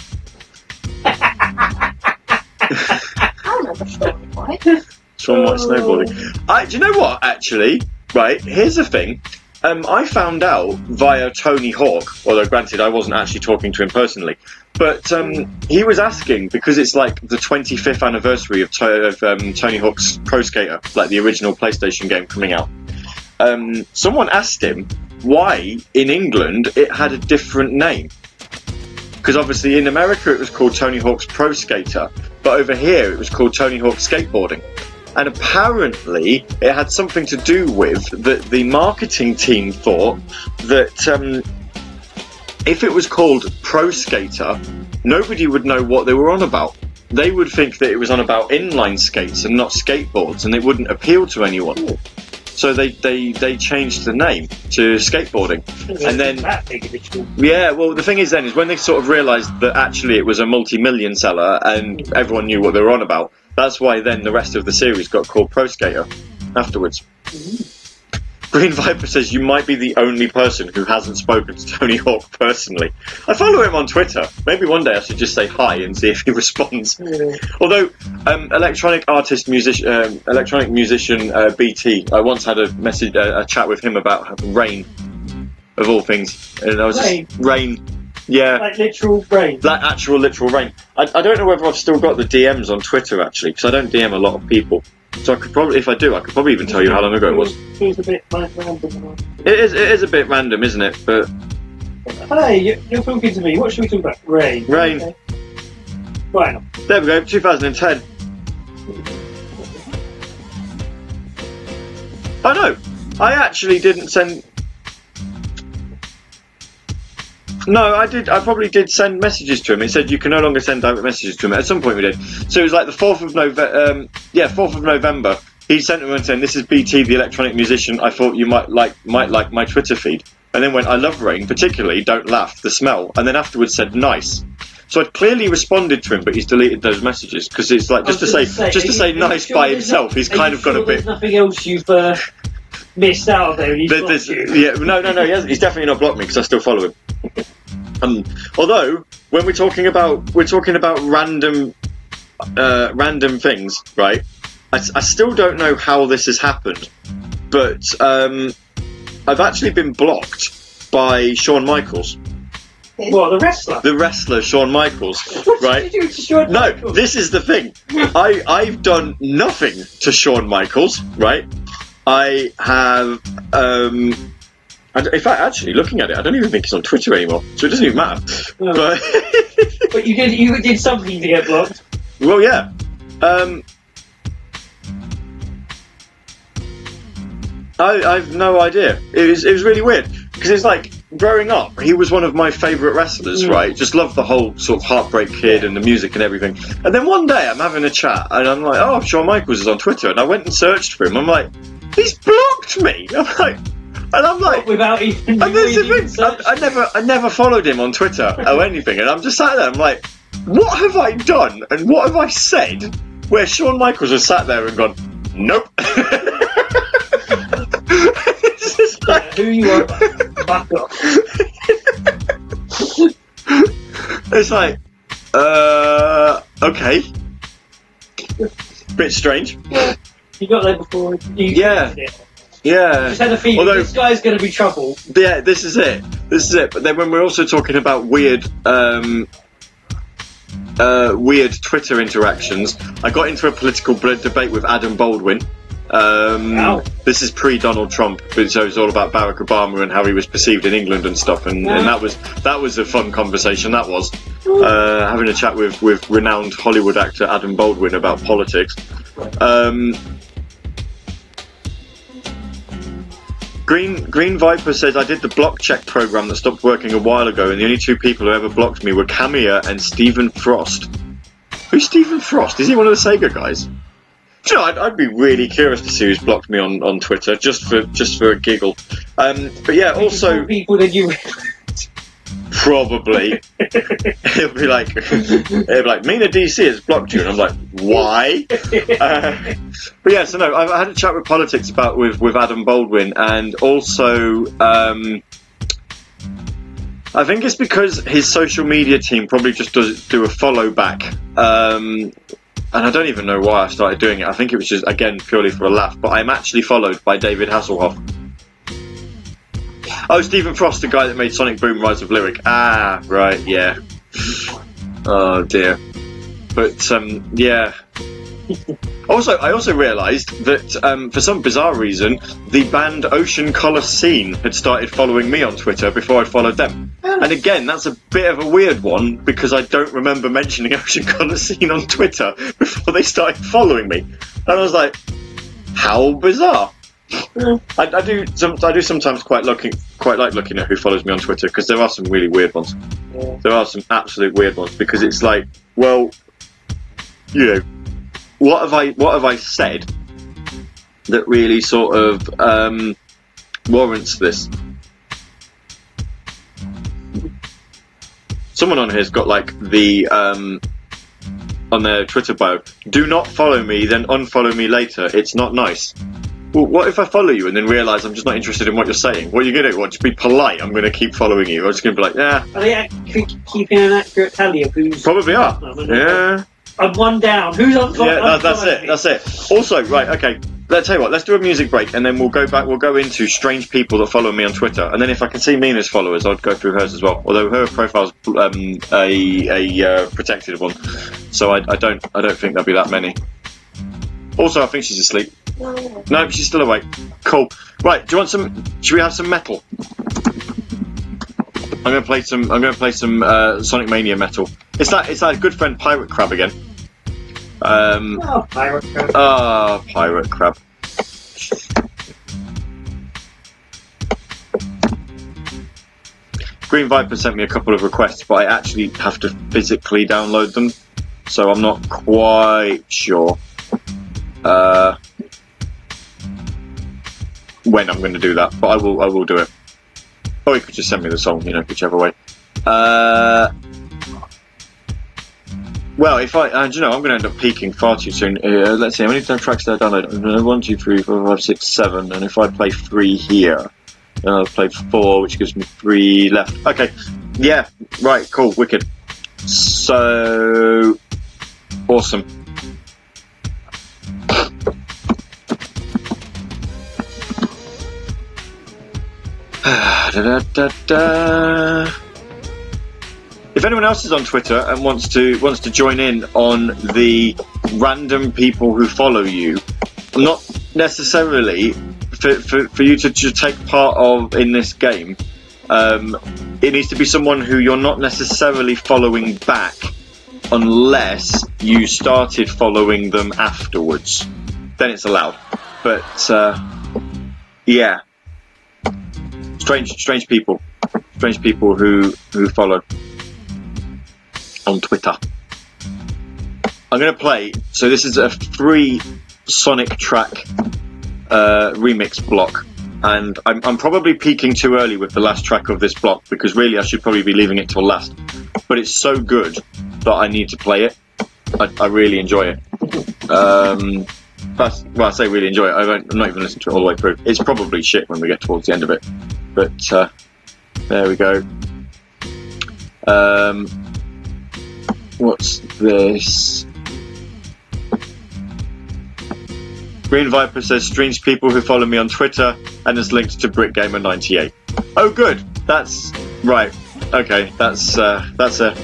I remember Shaun White. Shaun White snowboarding. I, do you know what, actually? Right, here's the thing. Um, I found out via Tony Hawk, although granted I wasn't actually talking to him personally, but um, he was asking, because it's like the twenty-fifth anniversary of, to- of um, Tony Hawk's Pro Skater, like the original PlayStation game coming out. Um, someone asked him why in England it had a different name. Because obviously in America it was called Tony Hawk's Pro Skater, but over here it was called Tony Hawk Skateboarding. And apparently, it had something to do with that the marketing team thought that um, if it was called Pro Skater, nobody would know what they were on about. They would think that it was on about inline skates and not skateboards, and it wouldn't appeal to anyone. So they, they, they changed the name to skateboarding. And then, that big of a deal. yeah, well, the thing is then, is when they sort of realised that actually it was a multi-million seller and everyone knew what they were on about, that's why then the rest of the series got called Pro Skater afterwards. Green Viper says, you might be the only person who hasn't spoken to Tony Hawk personally. I follow him on Twitter. Maybe one day I should just say hi and see if he responds. Yeah. Although, um, electronic artist, musician, um, electronic musician uh, B T, I once had a message, uh, a chat with him about Rain, of all things. And I was Rain? just, Rain, yeah. Like literal brain. Like actual literal rain. I, I don't know whether I've still got the D Ms on Twitter actually, because I don't D M a lot of people. So I could probably, if I do, I could probably even tell you how long ago it was. It was a bit like random. It is, it is a bit random, isn't it? But Hey, you- you're talking to me. What should we talk about? Rain. Rain. Okay. Right. there we go, two thousand ten. I know. I actually didn't send. No, I did. I probably did send messages to him. It said you can no longer send direct messages to him. At some point we did. So it was like the fourth of November. Um, yeah, fourth of November. He sent him and saying, "This is B T, the electronic musician. I thought you might like might like my Twitter feed." And then went, "I love Rain, particularly Don't Laugh, the smell." And then afterwards said, "Nice." So I'd clearly responded to him, but he's deleted those messages because it's like just to say, just to say nice by himself. He's kind of got a bit. There's nothing else you've uh, missed out there. He's There- got there's- you. yeah, no, no, no. He hasn't, he's definitely not blocked me because I still follow him. Um, although when we're talking about we're talking about random, uh, random things, right? I, I still don't know how this has happened, but um, I've actually been blocked by Shawn Michaels, What, the wrestler? the wrestler Shawn Michaels, What right? did you do to Shawn No, Michaels? this is the thing. I, I've done nothing to Shawn Michaels, right? I have, um, I d in fact, actually, looking at it, I don't even think he's on Twitter anymore, so it doesn't even matter. No. But, But you did, you did something to get blocked. well, yeah. Um, I, I've no idea. It was, it was really weird, because it's like, growing up, he was one of my favourite wrestlers, Mm. right? Just loved the whole sort of Heartbreak Kid and the music and everything. And then one day I'm having a chat and I'm like, oh, Shawn Michaels is on Twitter. And I went and searched for him. I'm like, he's blocked me. I'm like, and I'm like, Without even. and there's you the even thing, I, searched. I never, I never followed him on Twitter or anything. And I'm just sat there, I'm like, what have I done and what have I said where Shawn Michaels has sat there and gone, nope. It's just like, Who you are? Back off. it's like, uh, okay. Bit strange. You got there before. You Yeah. It. Yeah. Just had a feeling Although- this guy's going to be trouble. Yeah, this is it. This is it. But then when we're also talking about weird, um, uh, weird Twitter interactions, I got into a political bl- debate with Adam Baldwin. Um, Wow. This is pre-Donald Trump, but so it's all about Barack Obama and how he was perceived in England and stuff, and, and that was that was a fun conversation. That was uh, having a chat with with renowned Hollywood actor Adam Baldwin about politics. Um, Green Green Viper says, I did the block check program that stopped working a while ago, and the only two people who ever blocked me were Kamiya and Stephen Frost. Who's Stephen Frost? Is he one of the Sega guys? Do you know, I'd, I'd be really curious to see who's blocked me on, on Twitter, just for just for a giggle. Um, but yeah, also More people than you. probably it'll be like it'll be like Mina D C has blocked you, and I'm like, why? Uh, but yeah, so no, I've I had a chat with politics about with with Adam Baldwin, and also um, I think it's because his social media team probably just does do a follow back. Um, and I don't even know why I started doing it. I think it was just, again, purely for a laugh. But I'm actually followed by David Hasselhoff. Oh, Stephen Frost, the guy that made Sonic Boom Rise of Lyric. Ah, right, yeah. Oh, dear. But, um, yeah. Also, I also realised that um, for some bizarre reason, the band Ocean Colour Scene had started following me on Twitter before I followed them. And again, that's a bit of a weird one because I don't remember mentioning Ocean Colour Scene on Twitter before they started following me. And I was like, how bizarre. I, I do some, I do sometimes quite looking quite like looking at who follows me on Twitter because there are some really weird ones. Yeah. There are some absolute weird ones because it's like, well, you know, what have I what have I said that really sort of um, warrants this? Someone on here's got like the um, on their Twitter bio, do not follow me, then unfollow me later. It's not nice. Well, what if I follow you and then realise I'm just not interested in what you're saying? What are you going to do? What, just be polite? I'm going to keep following you. I'm just going to be like, yeah. Are they actually keeping an accurate tally of who's... Probably are. Yeah. I'm one down. Who's on top? Yeah, that, that's it. That's it. Also, right, okay. Let's tell you what. Let's do a music break, and then we'll go back. We'll go into strange people that follow me on Twitter, and then if I can see Mina's followers, I'd go through hers as well. Although her profile's um, a a uh, protected one, so I, I don't I don't think there'll be that many. Also, I think she's asleep. No. No, she's still awake. Cool. Right. Do you want some? Should we have some metal? I'm gonna play some. I'm gonna play some uh, Sonic Mania metal. It's that. It's that good friend Pirate Crab again. Um. Oh, pirate crab. Ah, Pirate Crab. Green Viper sent me a couple of requests, but I actually have to physically download them, so I'm not quite sure uh, when I'm going to do that. But I will. I will do it. Or you could just send me the song, you know, whichever way. Uh, well, if I, uh, do you know, I'm going to end up peaking far too soon. Uh, let's see, how many tracks did I download? Uh, one, two, three, four, five, six, seven. And if I play three here, then I'll play four, which gives me three left. Okay, yeah, right, cool, wicked. So, awesome. da, da, da, da. If anyone else is on Twitter and wants to wants to join in on the random people who follow you, not necessarily for, for, for you to, to take part of in this game, um, it needs to be someone who you're not necessarily following back unless you started following them afterwards. Then it's allowed. But uh, yeah. Strange, strange people, strange people who who follow on Twitter. I'm going to play. So this is a free Sonic track uh, remix block, and I'm, I'm probably peaking too early with the last track of this block because really I should probably be leaving it till last. But it's so good that I need to play it. I, I really enjoy it. Um, That's, well, I say really enjoy it. I don't, I'm not even listening to it all the way through. It's probably shit when we get towards the end of it. But, uh, there we go. Um, what's this? Green Viper says, strange people who follow me on Twitter and is linked to BrickGamer ninety-eight. Oh, good. That's, right. Okay, that's, uh, that's a...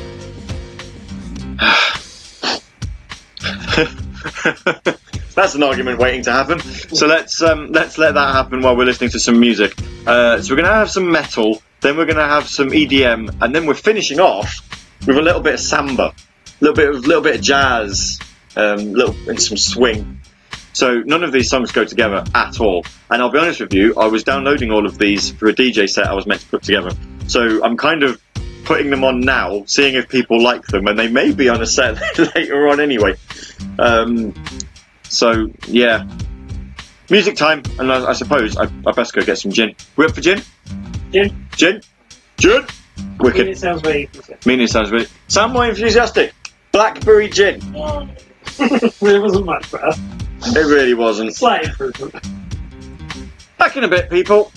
That's an argument waiting to happen. So let's um, let's let that happen while we're listening to some music. Uh, so we're going to have some metal, then we're going to have some E D M, and then we're finishing off with a little bit of samba, a little bit of little bit of jazz, um, little and some swing. So none of these songs go together at all. And I'll be honest with you, I was downloading all of these for a D J set I was meant to put together. So I'm kind of putting them on now, seeing if people like them, and they may be on a set later on anyway. Um, So, yeah. Music time, and I, I suppose I, I best go get some gin. We up for gin? Gin? Gin? Gin? Wicked. It sounds very enthusiastic. Meaning it sounds really... Sound more enthusiastic. Blackberry gin. It wasn't much better. It really wasn't. Slight improvement. Back in a bit, people.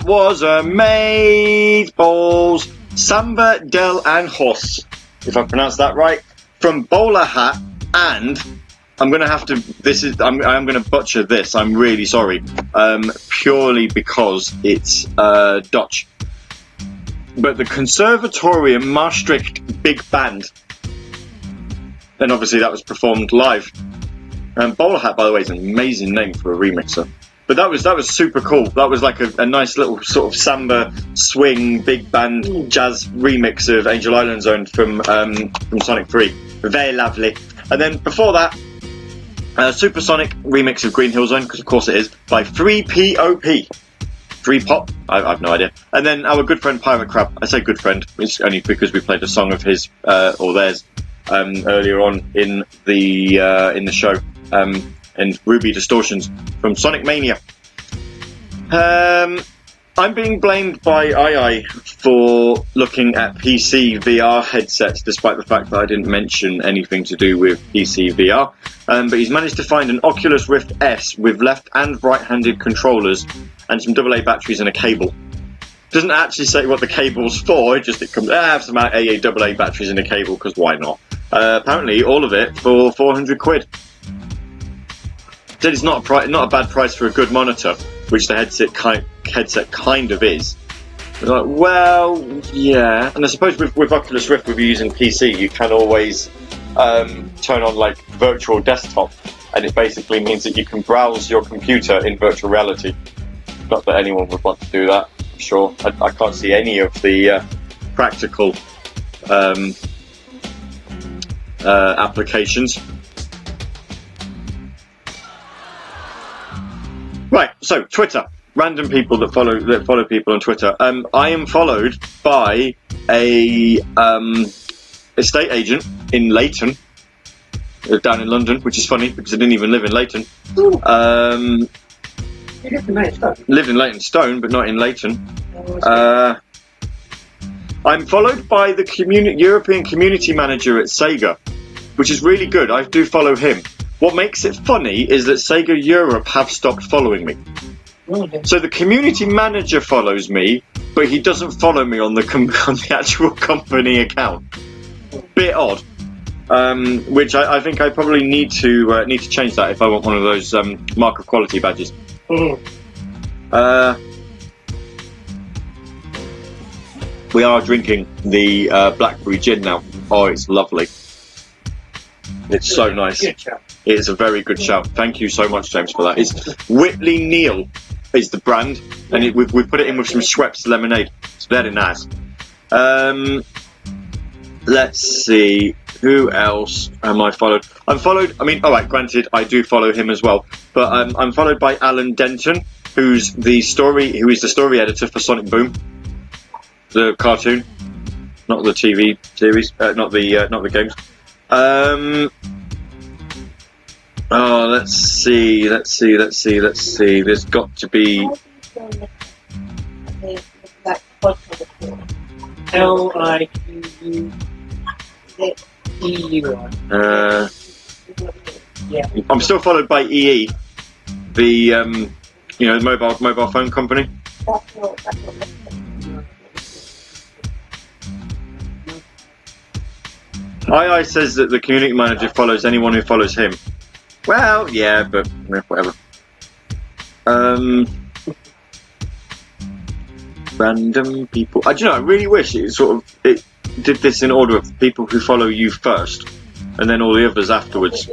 that was Amazeballs Samba del Anjos, if I pronounced that right, from Bowler Hat, and I'm going to have to, this is, I'm, I'm going to butcher this, I'm really sorry, um, purely because it's uh, Dutch. But the Conservatorium Maastricht Big Band, and obviously that was performed live. And Bowler Hat, by the way, is an amazing name for a remixer. But that was that was super cool. That was like a, a nice little sort of samba, swing, big band, jazz remix of Angel Island Zone from um, from Sonic three. Very lovely. And then before that, a Supersonic remix of Green Hill Zone, because of course it is, by three P O P. three Pop? I, I have no idea. And then our good friend Pirate Crab. I say good friend, it's only because we played a song of his, uh, or theirs, um, earlier on in the uh, in the show. Um, and Ruby Distortions from Sonic Mania. Um, I'm being blamed by II for looking at P C V R headsets, despite the fact that I didn't mention anything to do with P C V R. Um, but he's managed to find an Oculus Rift S with left and right-handed controllers and some double A batteries and a cable. Doesn't actually say what the cable's for, it just it comes, I have some A A double A batteries and a cable, because why not? Uh, apparently, all of it for four hundred quid. Said it's not a pri- not a bad price for a good monitor, which the headset kind headset kind of is. It's like, well, yeah, and I suppose with, with Oculus Rift, with you using P C, you can always um, turn on like virtual desktop, and it basically means that you can browse your computer in virtual reality. Not that anyone would want to do that, I'm sure. I, I can't see any of the uh, practical um, uh, applications. Right, so Twitter, random people that follow that follow people on Twitter. Um, I am followed by a um, estate agent in Leighton, uh, down in London, which is funny because I didn't even live in Leighton. Um, You live in Maidstone. lived in Leytonstone, but not in Leighton. Uh, I'm followed by the communi- European Community Manager at Sega, which is really good. I do follow him. What makes it funny is that Sega Europe have stopped following me. So the community manager follows me, but he doesn't follow me on the com- on the actual company account. Bit odd. Um, which I, I think I probably need to uh, need to change that if I want one of those um, mark of quality badges. Mm. Uh, we are drinking the uh, Blackberry gin now. Oh, it's lovely. It's so nice. Good shout. It is a very good shout. Thank you so much, James, for that. It's Whitley Neal is the brand, and it, we've, we've put it in with some Schweppes lemonade. It's very nice. Um, let's see. Who else am I followed? I'm followed, I mean, alright, granted, I do follow him as well, but um, I'm followed by Alan Denton, who's the story, who is the story editor for Sonic Boom, the cartoon, not the T V series, uh, not the uh, not the games. Um, oh, let's see, let's see, let's see, let's see. There's got to be. L I Q U E U I. Uh, Yeah. I'm still followed by E E, the um, you know, the mobile mobile phone company. That's not, that's not necessary. I I says that the community manager follows anyone who follows him. Well, yeah, but eh, whatever. Um, random people. I do you know. I really wish it sort of it did this in order of people who follow you first, and then all the others afterwards.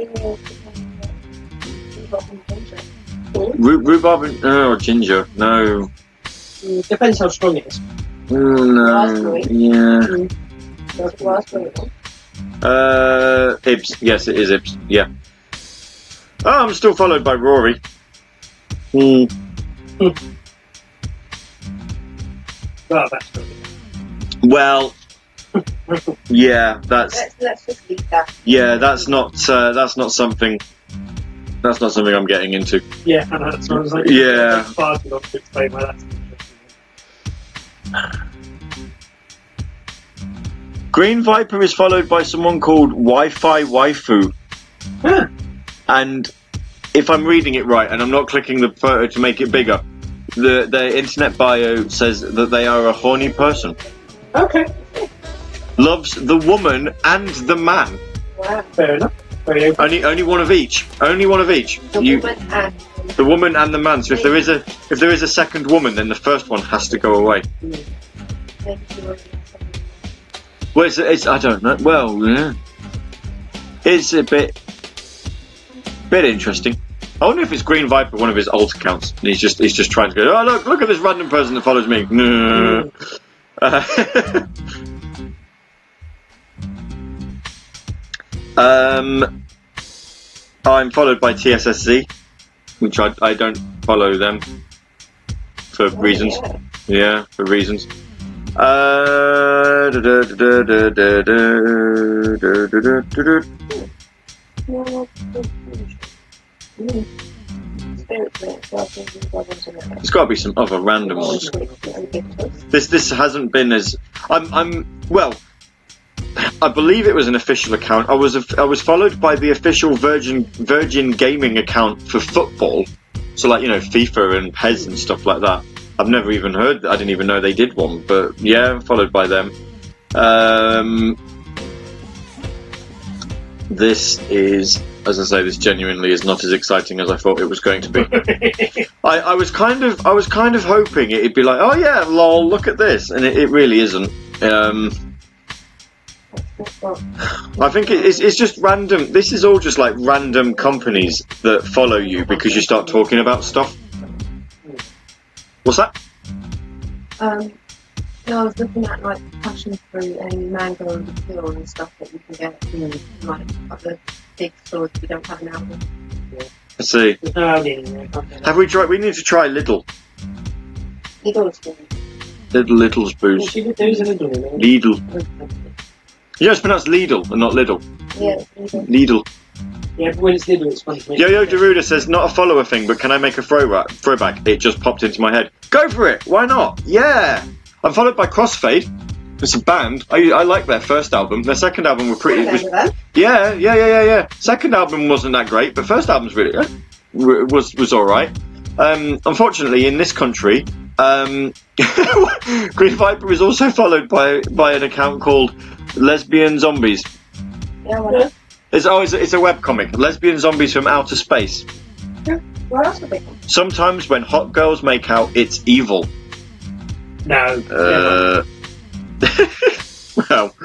Ru- rhubarb and, oh, or ginger? No. Mm, depends how strong it is. Mm, no. Raspberry. Yeah. There's raspberry one. Uh, Ibs. Yes, it is Ibs. Yeah. Oh, I'm still followed by Rory. Hmm. Well, that's good. Well, yeah, that's Let's, let's just leave that. yeah, that's not uh, that's not something that's not something I'm getting into. Yeah, and that's what I was like. Yeah. It's far too long to explain why that's interesting. Green Viper is followed by someone called Wi-Fi Waifu, Huh. and if I'm reading it right, and I'm not clicking the photo to make it bigger, the their internet bio says that they are a horny person. Okay, Loves the woman and the man. Wow. fair enough. Very open. Only only one of each. Only one of each. The You, woman and the woman and the man. So if there is a if there is a second woman, then the first one has to go away. Well, it's, it's I don't know. Well, yeah, it's a bit bit interesting. I wonder if it's Green Viper, one of his alt accounts, and he's just he's just trying to go. Oh look, look at this random person that follows me. No. Uh, um, I'm followed by T S S Z, which I I don't follow them for reasons. Yeah, for reasons. Uh, da, da, da, da, da, da, da, da, da, da. There's got to be some other random ones. This this hasn't been as I'm I'm well. I believe it was an official account. I was a, I was followed by the official Virgin Virgin Gaming account for football. So like you know FIFA and P E S and stuff like that. I've never even heard. I didn't even know they did one. But yeah, followed by them. Um, this is, as I say, this genuinely is not as exciting as I thought it was going to be. I, I was kind of I was kind of hoping it'd be like, oh yeah, lol, look at this, and it, it really isn't. Um, I think it, it's, it's just random. This is all just like random companies that follow you because you start talking about stuff. What's that? Um, no, I was looking at like passion fruit and mango and liqueur and stuff that you can get in like other big stores we don't have now. Let's see. No, yeah, okay. Have we tried? We need to try Lidl. Lidl's good. Lidl, Lidl's booze. She did those in a door. Lidl. You know, it's pronounced Lidl and not Lidl. Yeah, Lidl. Lidl. Yeah, but when it's Lidl, it's funny. Yo-Yo Deruda says, not a follower thing, but can I make a throw throwback? It just popped into my head. Go for it! Why not? Yeah! I'm followed by Crossfade. It's a band. I, I like their first album. Their second album were pretty... Was, yeah, yeah, yeah, yeah, yeah. Second album wasn't that great, but first album's really uh, was was alright. Um, unfortunately, in this country, um, Green Viper is also followed by by an account called Lesbian Zombies. Yeah, what? It's always it's a webcomic. Lesbian zombies from outer space. Where else would they come? Sometimes when hot girls make out, it's evil. No. Uh, well,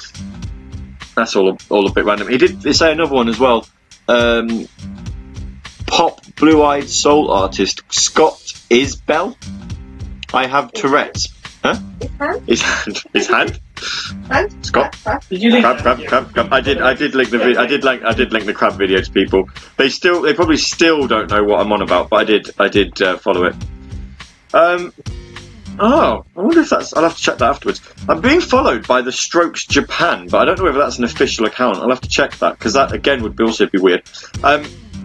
that's all all a bit random. He did say another one as well. Um, pop blue-eyed soul artist Scott Isbell. I have Tourette's. Huh? His hand? His hand. His hand. Hand? Scott. Crab, Did you link Crab, that? crab, crab, crab. I did. I did link the. Vi- I did like. I did link the crab video to people. They still. They probably still don't know what I'm on about, but I did. I did uh, follow it. Um. Oh, I wonder if that's. I'll have to check that afterwards. I'm being followed by the Strokes Japan, but I don't know whether that's an official account. I'll have to check that because that again would be also be weird. Um.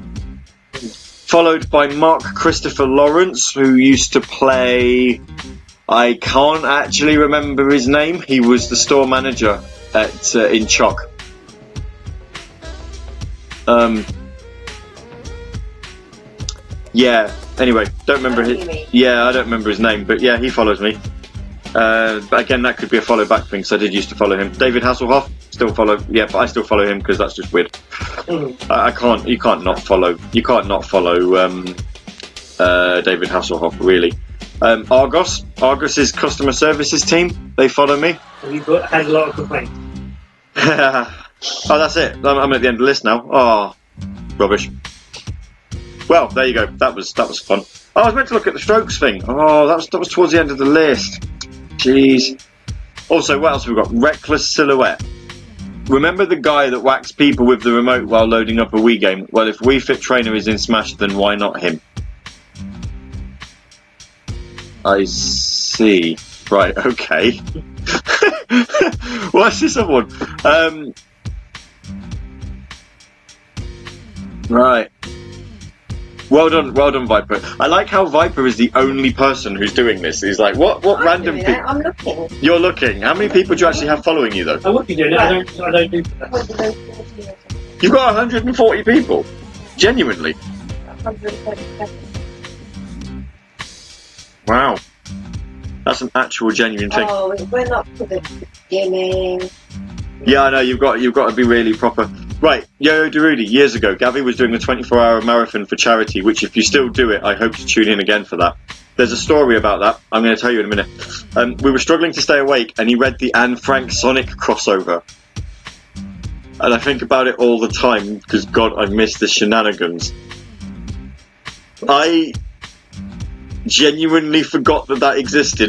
Followed by Mark Christopher Lawrence, who used to play. I can't actually remember his name. He was the store manager at uh, in Choc. Um. Yeah. Anyway, don't remember I know what you his. mean. Yeah, I don't remember his name, but yeah, he follows me. Uh, but again, that could be a follow back thing. So I did used to follow him. David Hasselhoff, still follow. Yeah, but I still follow him because that's just weird. Mhm. I, I can't. You can't not follow. You can't not follow um, uh, David Hasselhoff. Really. Um, Argos, Argos's customer services team. They follow me. Have you got, had a lot of complaints? Oh, that's it. I'm, I'm at the end of the list now. Oh, rubbish. Well, there you go. That was that was fun. Oh, I was meant to look at the Strokes thing. Oh, that was that was towards the end of the list. Jeez. Also, what else have we got? Reckless Silhouette. Remember the guy that whacks people with the remote while loading up a Wii game? Well, if Wii Fit Trainer is in Smash, then why not him? I see. Right, okay. What's this other one? Um, right. Well done, well done, Viper. I like how Viper is the only person who's doing this. He's like, what what I'm random doing people? it. I'm looking. You're looking. How many people do you actually have following you, though? I would be doing it. I don't. I don't do that. one hundred forty or You've got one hundred forty people. Genuinely. one hundred thirty-seven. Wow. That's an actual genuine thing. Oh, it went up to the beginning. Yeah, I know, you've got you've got to be really proper. Right, Yo-Yo Darude, years ago, Gavi was doing a twenty-four hour marathon for charity, which if you still do it, I hope to tune in again for that. There's a story about that, I'm going to tell you in a minute. Um, we were struggling to stay awake, and he read the Anne Frank Sonic crossover. And I think about it all the time, because God, I miss the shenanigans. I genuinely forgot that that existed.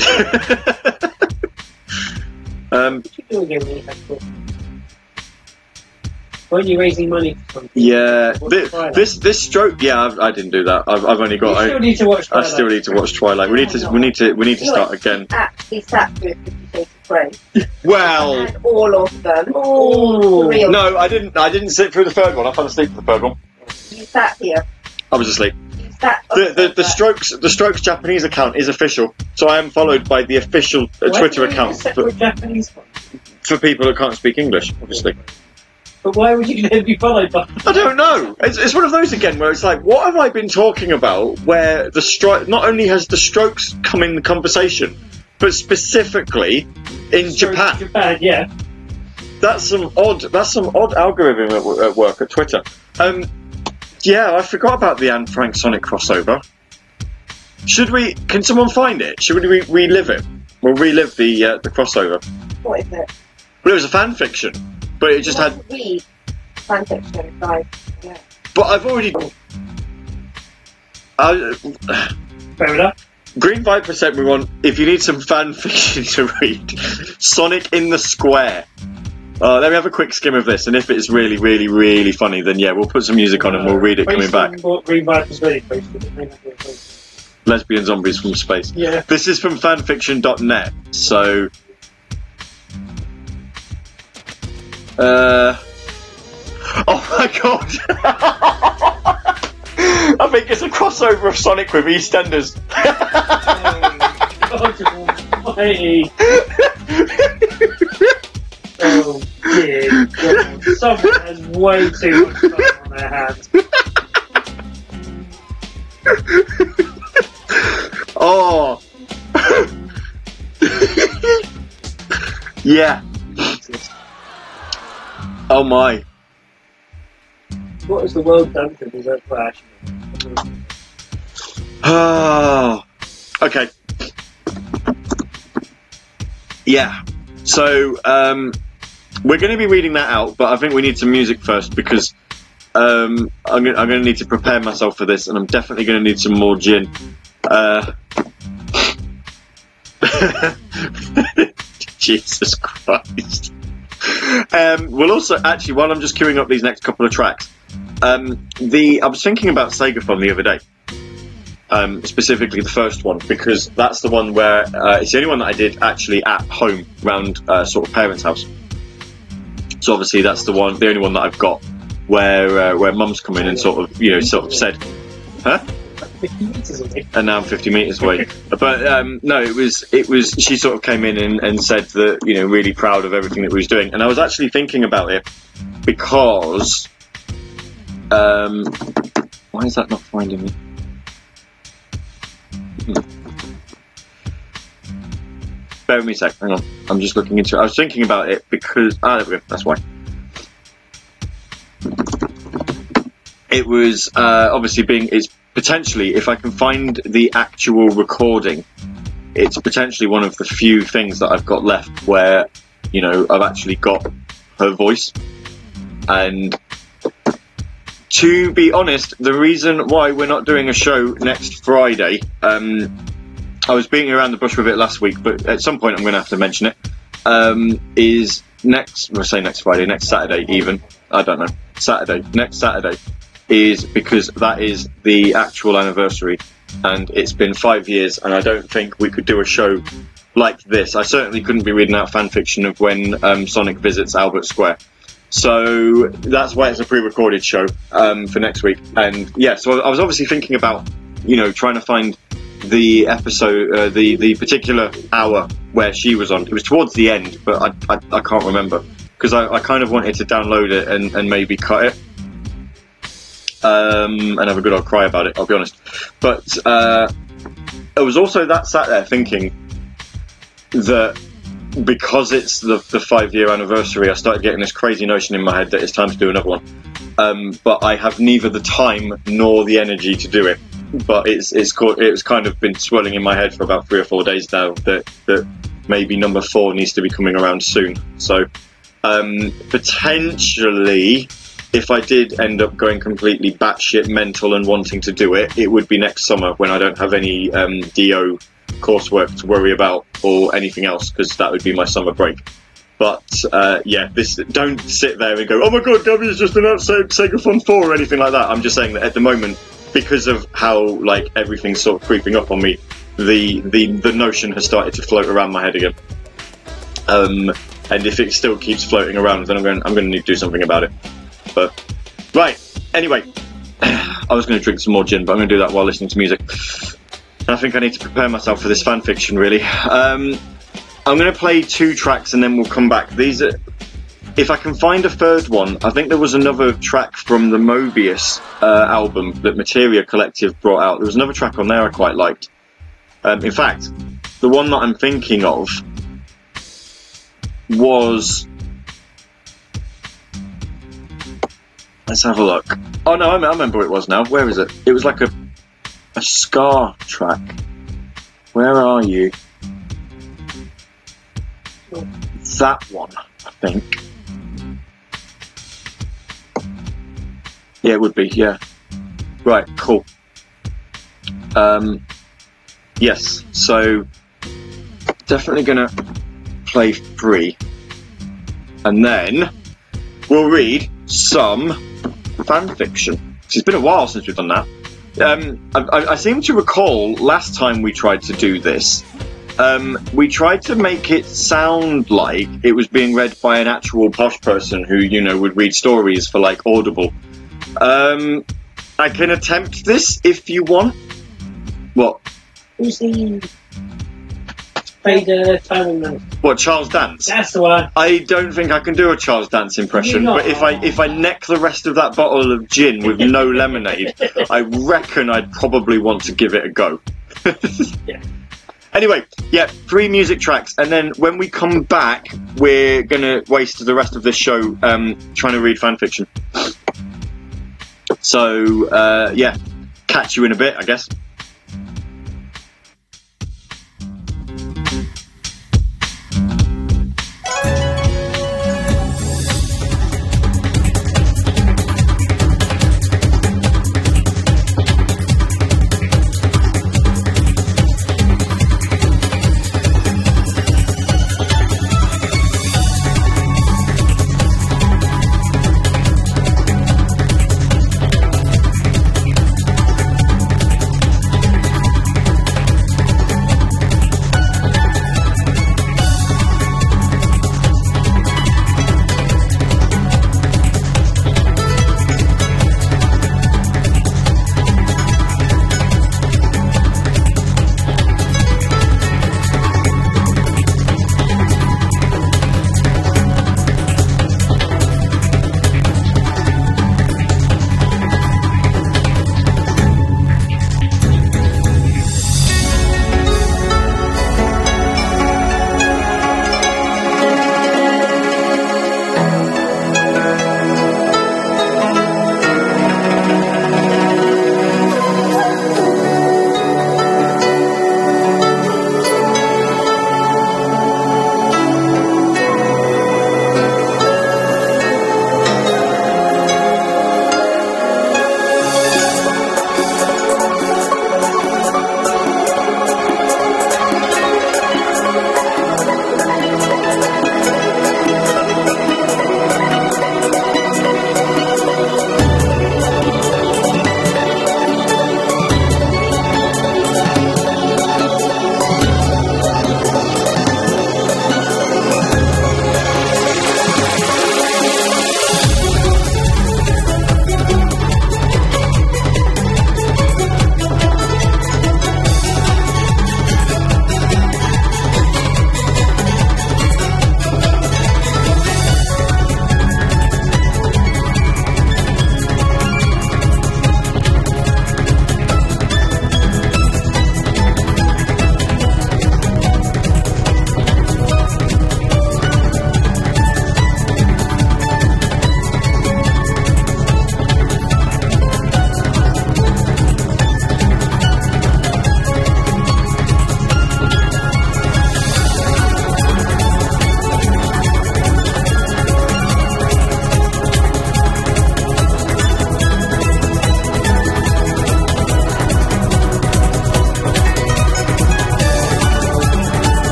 um, What you doing again when you had to? Weren't you raising money for something? yeah, What's this, Twilight? this this stroke. Yeah, I've, I didn't do that. I've, I've only You got. still I, need to watch I Twilight. still need to watch Twilight. We need to. We need to. We need to You start know, again. Actually sat through Fifty Shades of Grey. Well, And all of them. Oh. All three of them. no, I didn't. I didn't sit through the third one. I fell asleep for the third one. You sat here. I was asleep. You sat The the, the Strokes the Strokes Japanese account is official, so I am followed by the official uh, Why Twitter do you account use a for, separate Japanese one? for people that can't speak English. Obviously, But why would you then be followed by? I don't know. It's, it's one of those again where it's like, what have I been talking about? Where the Stro- not only has the Strokes come in the conversation, but specifically in Japan. Japan, yeah. That's some odd. That's some odd algorithm at, w- at work at Twitter. Um, yeah, I forgot about the Anne Frank Sonic crossover. Should we? Can someone find it? Should we re- relive it? We'll relive the uh, the crossover. What is it? Well, it was a fan fiction, but it just You had. want to read fan fiction, like, yeah. But I've already. Uh, Fair enough. Green Viper sent me one. If you need some fan fiction to read, Sonic in the Square. Uh, let me have a quick skim of this, and if it's really, really, really funny, then yeah, we'll put some music on and we'll read it coming Based back. on what Green Viper's really posted, it may not be posted. Lesbian zombies from space. Yeah. This is from fanfiction dot net, so. Uh. Oh my god! I think it's a crossover of Sonic with EastEnders. Oh, why? Oh dear God. Someone has way too much time on their hands. Oh. Yeah. Oh my. What has the world done to deserve Flash? Oh. Okay. Yeah. So, um, we're going to be reading that out, but I think we need some music first because um, I'm going I'm to need to prepare myself for this, and I'm definitely going to need some more gin. Uh, Jesus Christ. Um, we'll also, actually, while I'm just queuing up these next couple of tracks, um, the I was thinking about Segathon the other day. Um, specifically the first one, because that's the one where uh, it's the only one that I did actually at home, round uh, sort of parents' house. So obviously that's the one, the only one that I've got where uh, where Mum's come in and sort of, you know, sort of said, huh? fifty meters away. And now I'm fifty meters away. But um, no, it was it was she sort of came in and, and said that, you know, really proud of everything that we was doing, and I was actually thinking about it because um, why is that not finding me? Bear with me a sec, hang on. I'm just looking into it. I was thinking about it because... Ah, there we go, that's why. It was uh, obviously being... It's potentially, if I can find the actual recording, it's potentially one of the few things that I've got left where, you know, I've actually got her voice. And to be honest, the reason why we're not doing a show next Friday... Um, I was beating around the bush with it last week, but at some point I'm going to have to mention it. Um, is next, we'll say next Friday, next Saturday even. I don't know. Saturday. Next Saturday is because that is the actual anniversary. And it's been five years, and I don't think we could do a show like this. I certainly couldn't be reading out fan fiction of when um, Sonic visits Albert Square. So that's why it's a pre-recorded show um, for next week. And yeah, so I was obviously thinking about, you know, trying to find the episode, uh, the the particular hour where she was on. It was towards the end, but I I, I can't remember because I, I kind of wanted to download it and, and maybe cut it um, and have a good old cry about it. I'll be honest, but uh, I was also that sat there thinking that because it's the, the five year anniversary, I started getting this crazy notion in my head that it's time to do another one. Um, but I have neither the time nor the energy to do it. But it's it's caught, it's kind of been swirling in my head for about three or four days now that that maybe number four needs to be coming around soon. So um, potentially, if I did end up going completely batshit mental and wanting to do it, it would be next summer when I don't have any um, D O coursework to worry about or anything else, because that would be my summer break. But uh, yeah, this don't sit there and go, oh my god, Gabby's just announced Sega Fun four or anything like that. I'm just saying that at the moment, because of how like everything's sort of creeping up on me, the the, the notion has started to float around my head again. Um, and if it still keeps floating around, then I'm going I'm going to need to do something about it. But right, anyway, I was going to drink some more gin, but I'm going to do that while listening to music. I think I need to prepare myself for this fan fiction, really. Um, I'm going to play two tracks and then we'll come back. These are, if I can find a third one, I think there was another track from the Mobius uh, album that Materia Collective brought out. There was another track on there I quite liked. Um, in fact, the one that I'm thinking of was... Let's have a look. Oh no, I remember what it was now. Where is it? It was like a a Scar track. Where are you? That one, I think. Yeah, it would be, yeah. Right, cool. Um, yes, so definitely gonna play three. And then we'll read some fan fiction. It's been a while since we've done that. Um, I, I seem to recall last time we tried to do this, um, we tried to make it sound like it was being read by an actual posh person who, you know, would read stories for, like, Audible. Um, I can attempt this if you want. What? Who's the played uh, Tyrone Man? What, Charles Dance? That's the one. I don't think I can do a Charles Dance impression, You're not. but if I if I neck the rest of that bottle of gin with no lemonade, I reckon I'd probably want to give it a go. Yeah. Anyway, yeah, three music tracks, and then when we come back, we're gonna waste the rest of this show um, trying to read fan fiction. So, uh, yeah, catch you in a bit, I guess.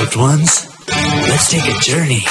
loved ones, let's take a journey.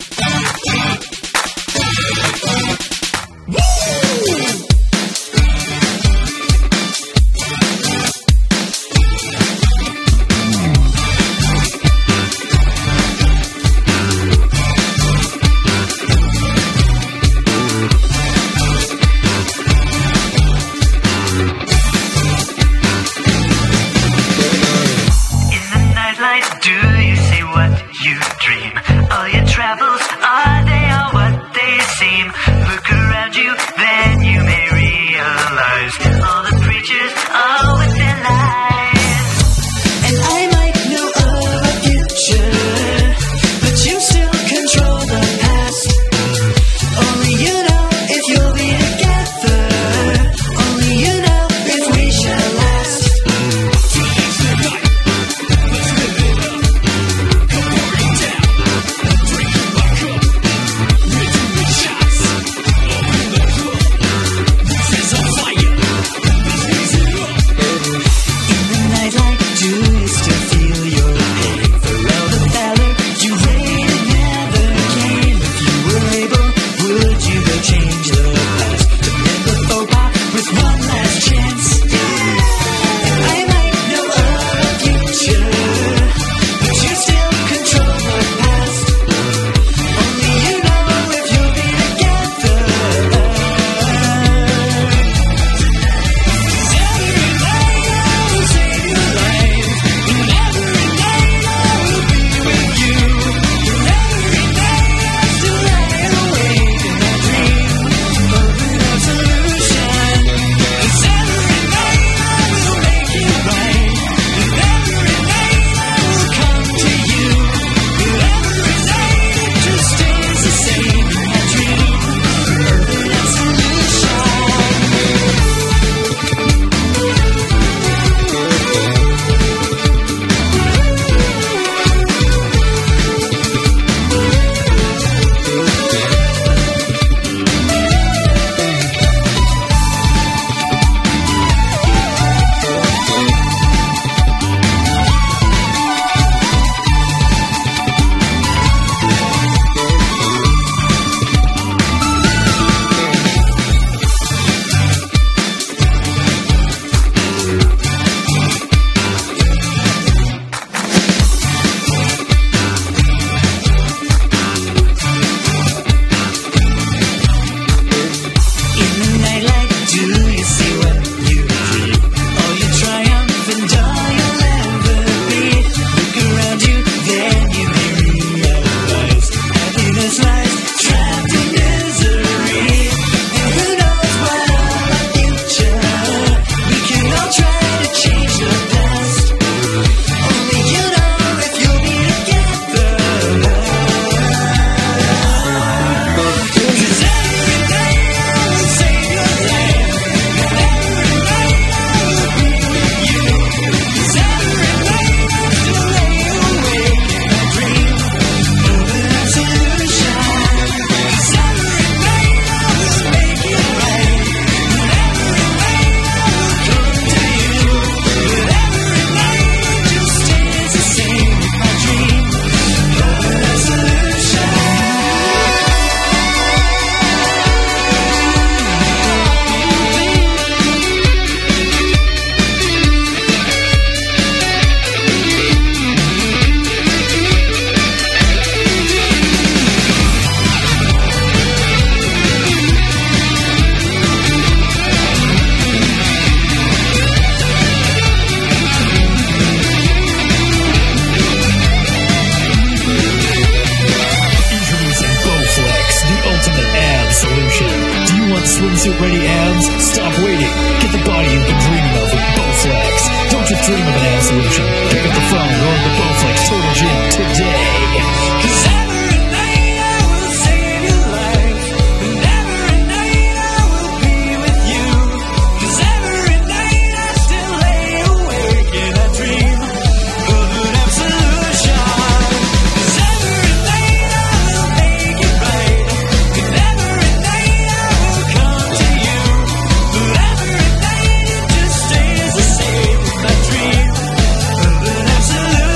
swimsuit ready abs? Stop waiting. Get the body you've been dreaming of with Bowflex. Don't just dream of an ab solution. Pick up the phone or order the Bowflex Total Gym today. 'Cause every night I will save your life, and every night I will be with you. 'Cause every night I still lay awake and I dream of an absolution. 'Cause every night I will make it right, and every night I will come to you. But every night it just stays the same. I dream of an absolution.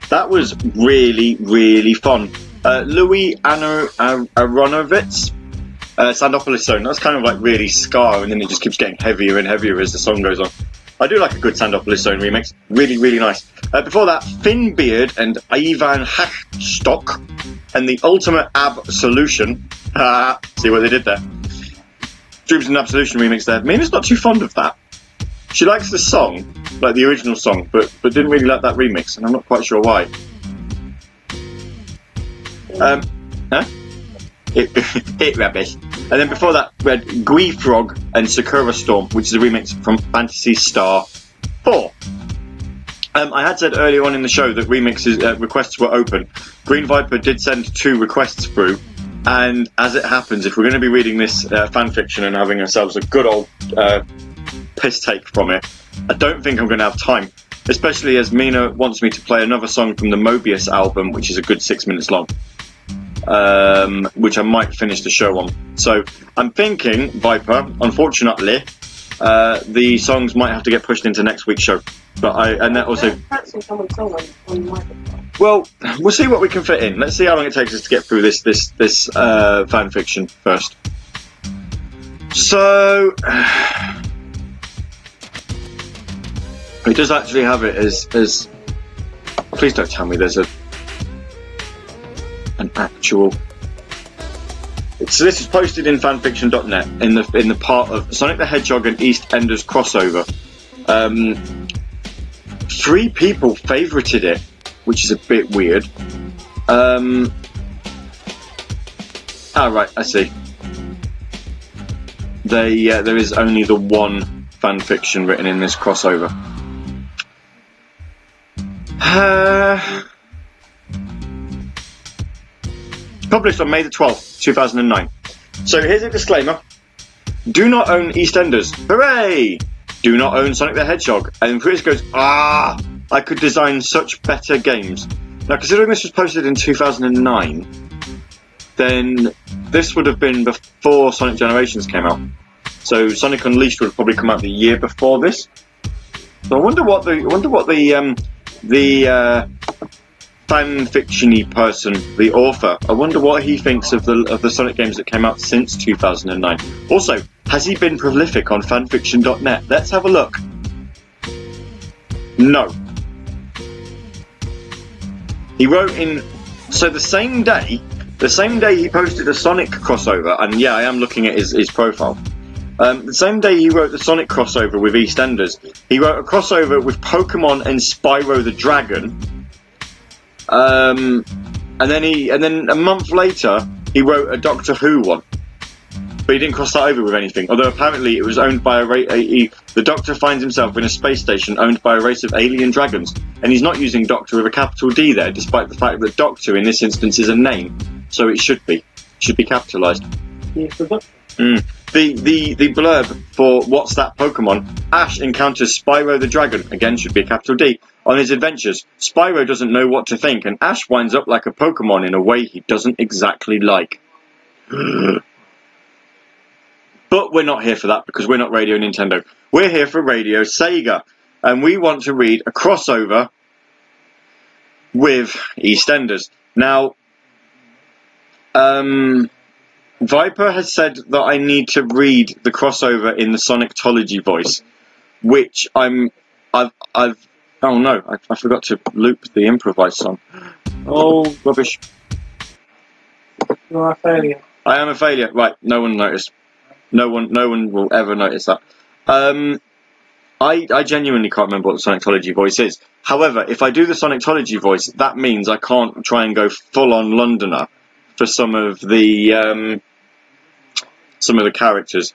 That was really, really fun. Uh, Louis Ano- Ar- Aronovitz, uh, Sandopoulos Zone. That's kind of like really ska, and then it just keeps getting heavier and heavier as the song goes on. I do like a good Sandopoulos Zone remix. Really, really nice. Uh, before that, Finn Beard and Ivan Hackstock and the Ultimate Absolution. Ah, see what they did there. Dreams and Absolution remix there. Mina's not too fond of that. She likes the song, like the original song, but but didn't really like that remix, and I'm not quite sure why. Um, huh? It, it rubbish. And then before that, we had Gui Frog and Sakura Storm, which is a remix from Phantasy Star four. Um, I had said earlier on in the show that remixes uh, requests were open. Green Viper did send two requests through, and as it happens, if we're going to be reading this uh, fan fiction and having ourselves a good old uh, piss take from it, I don't think I'm going to have time, especially as Mina wants me to play another song from the Mobius album, which is a good six minutes long. Um, which I might finish the show on. So I'm thinking, Viper, unfortunately, uh, the songs might have to get pushed into next week's show. But I and that also. Cancel someone's song on, on the microphone. Well, we'll see what we can fit in. Let's see how long it takes us to get through this this this uh, fan fiction first. So it does actually have it as as. Please don't tell me there's a. An actual. So this is posted in fanfiction dot net in the in the part of Sonic the Hedgehog and EastEnders crossover. Um, three people favorited it, which is a bit weird. Um, ah, right, I see. They uh, there is only the one fanfiction written in this crossover. Uh, Published on May the twelfth, two thousand nine. So here's a disclaimer. Do not own EastEnders. Hooray! Do not own Sonic the Hedgehog. And Chris goes, ah, I could design such better games. Now, considering this was posted in two thousand nine, then this would have been before Sonic Generations came out. So Sonic Unleashed would have probably come out the year before this. So I wonder what the I wonder what the um, the uh, fan fiction-y person, the author, I wonder what he thinks of the of the Sonic games that came out since two thousand nine. Also, has he been prolific on fanfiction dot net? Let's have a look. No. He wrote in... So the same day, the same day he posted a Sonic crossover, and yeah, I am looking at his, his profile. Um, the same day he wrote the Sonic crossover with EastEnders, he wrote a crossover with Pokemon and Spyro the Dragon. Um, and then he, and then a month later, he wrote a Doctor Who one. But he didn't cross that over with anything. Although apparently it was owned by a, ra- a he, the Doctor finds himself in a space station owned by a race of alien dragons, and he's not using Doctor with a capital D there, despite the fact that Doctor in this instance is a name, so it should be, should be capitalised. Mm. The the the blurb for What's That Pokemon? Ash encounters Spyro the Dragon, again should be a capital D, on his adventures. Spyro doesn't know what to think, and Ash winds up like a Pokemon in a way he doesn't exactly like. But we're not here for that, because we're not Radio Nintendo. We're here for Radio Sega, and we want to read a crossover with EastEnders. Now, um, Viper has said that I need to read the crossover in the Sonictology voice, which I'm, I've, I've, oh no, I, I forgot to loop the improvised song. Oh, rubbish. You are a failure. I am a failure. Right, no one noticed. No one, no one will ever notice that. Um, I, I genuinely can't remember what the Sonictology voice is. However, if I do the Sonictology voice, that means I can't try and go full-on Londoner for some of the um, some of the characters.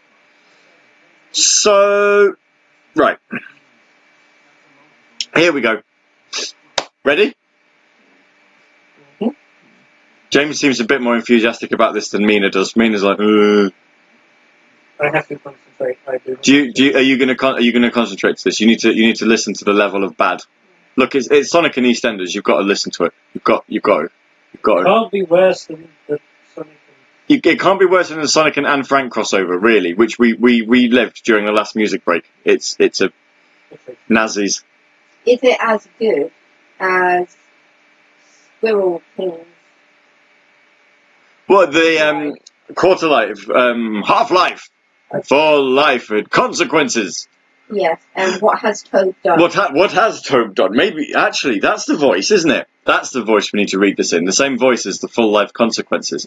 So, right, here we go. Ready? Mm-hmm. James seems a bit more enthusiastic about this than Mina does. Mina's like, ugh. I have to concentrate. I do. Do you, do you, are you going to con- are you going to concentrate to this? You need to you need to listen to the level of bad. Look, it's, it's Sonic and EastEnders. You've got to listen to it. You've got you've got to. You've got It to. can't be worse than the Sonic. You, it can't be worse than the Sonic and Anne Frank crossover, really, which we, we, we lived during the last music break. It's it's a Okay. Nazis. Is it as good as squirrel things. What, the um, quarter life, um, half life, full life, and consequences. Yes, and what has Toad done? What ha- what has Toad done? Maybe, actually, that's the voice, isn't it? That's the voice we need to read this in. The same voice as the full life consequences.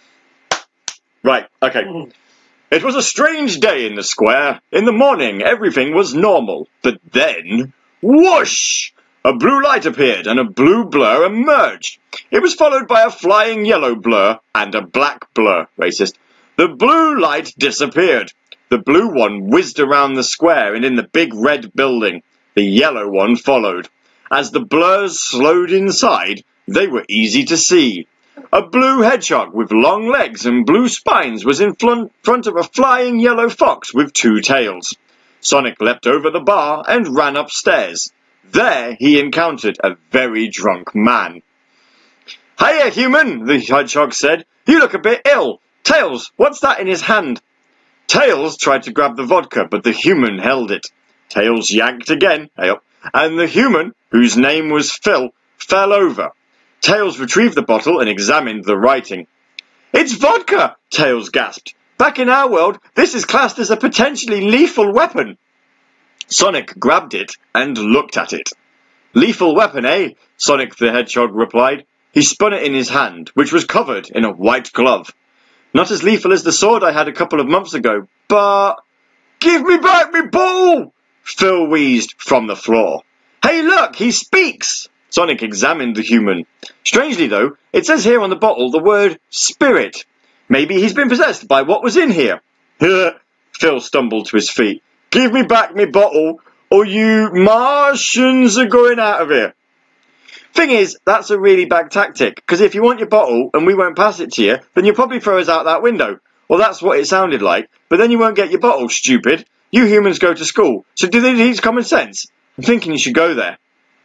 Right, okay. Mm. It was a strange day in the square. In the morning, everything was normal. But then, whoosh! A blue light appeared and a blue blur emerged. It was followed by a flying yellow blur and a black blur. Racist. The blue light disappeared. The blue one whizzed around the square and in the big red building. The yellow one followed. As the blurs slowed inside, they were easy to see. A blue hedgehog with long legs and blue spines was in fl- front of a flying yellow fox with two tails. Sonic leapt over the bar and ran upstairs. There he encountered a very drunk man. "Hiya, human," the hedgehog said. "You look a bit ill. Tails, what's that in his hand?" Tails tried to grab the vodka, but the human held it. Tails yanked again, and the human, whose name was Phil, fell over. Tails retrieved the bottle and examined the writing. "It's vodka!" Tails gasped. "Back in our world, this is classed as a potentially lethal weapon." Sonic grabbed it and looked at it. "Lethal weapon, eh?" Sonic the Hedgehog replied. He spun it in his hand, which was covered in a white glove. "Not as lethal as the sword I had a couple of months ago, but—" "Give me back me ball!" Phil wheezed from the floor. "Hey, look, he speaks!" Sonic examined the human. Strangely, though, it says here on the bottle the word spirit. Maybe he's been possessed by what was in here. Phil stumbled to his feet. "Give me back me bottle, or you Martians are going out of here." Thing is, that's a really bad tactic, because if you want your bottle and we won't pass it to you, then you'll probably throw us out that window. Well, that's what it sounded like, but then you won't get your bottle, stupid. You humans go to school, so do they need common sense? I'm thinking you should go there.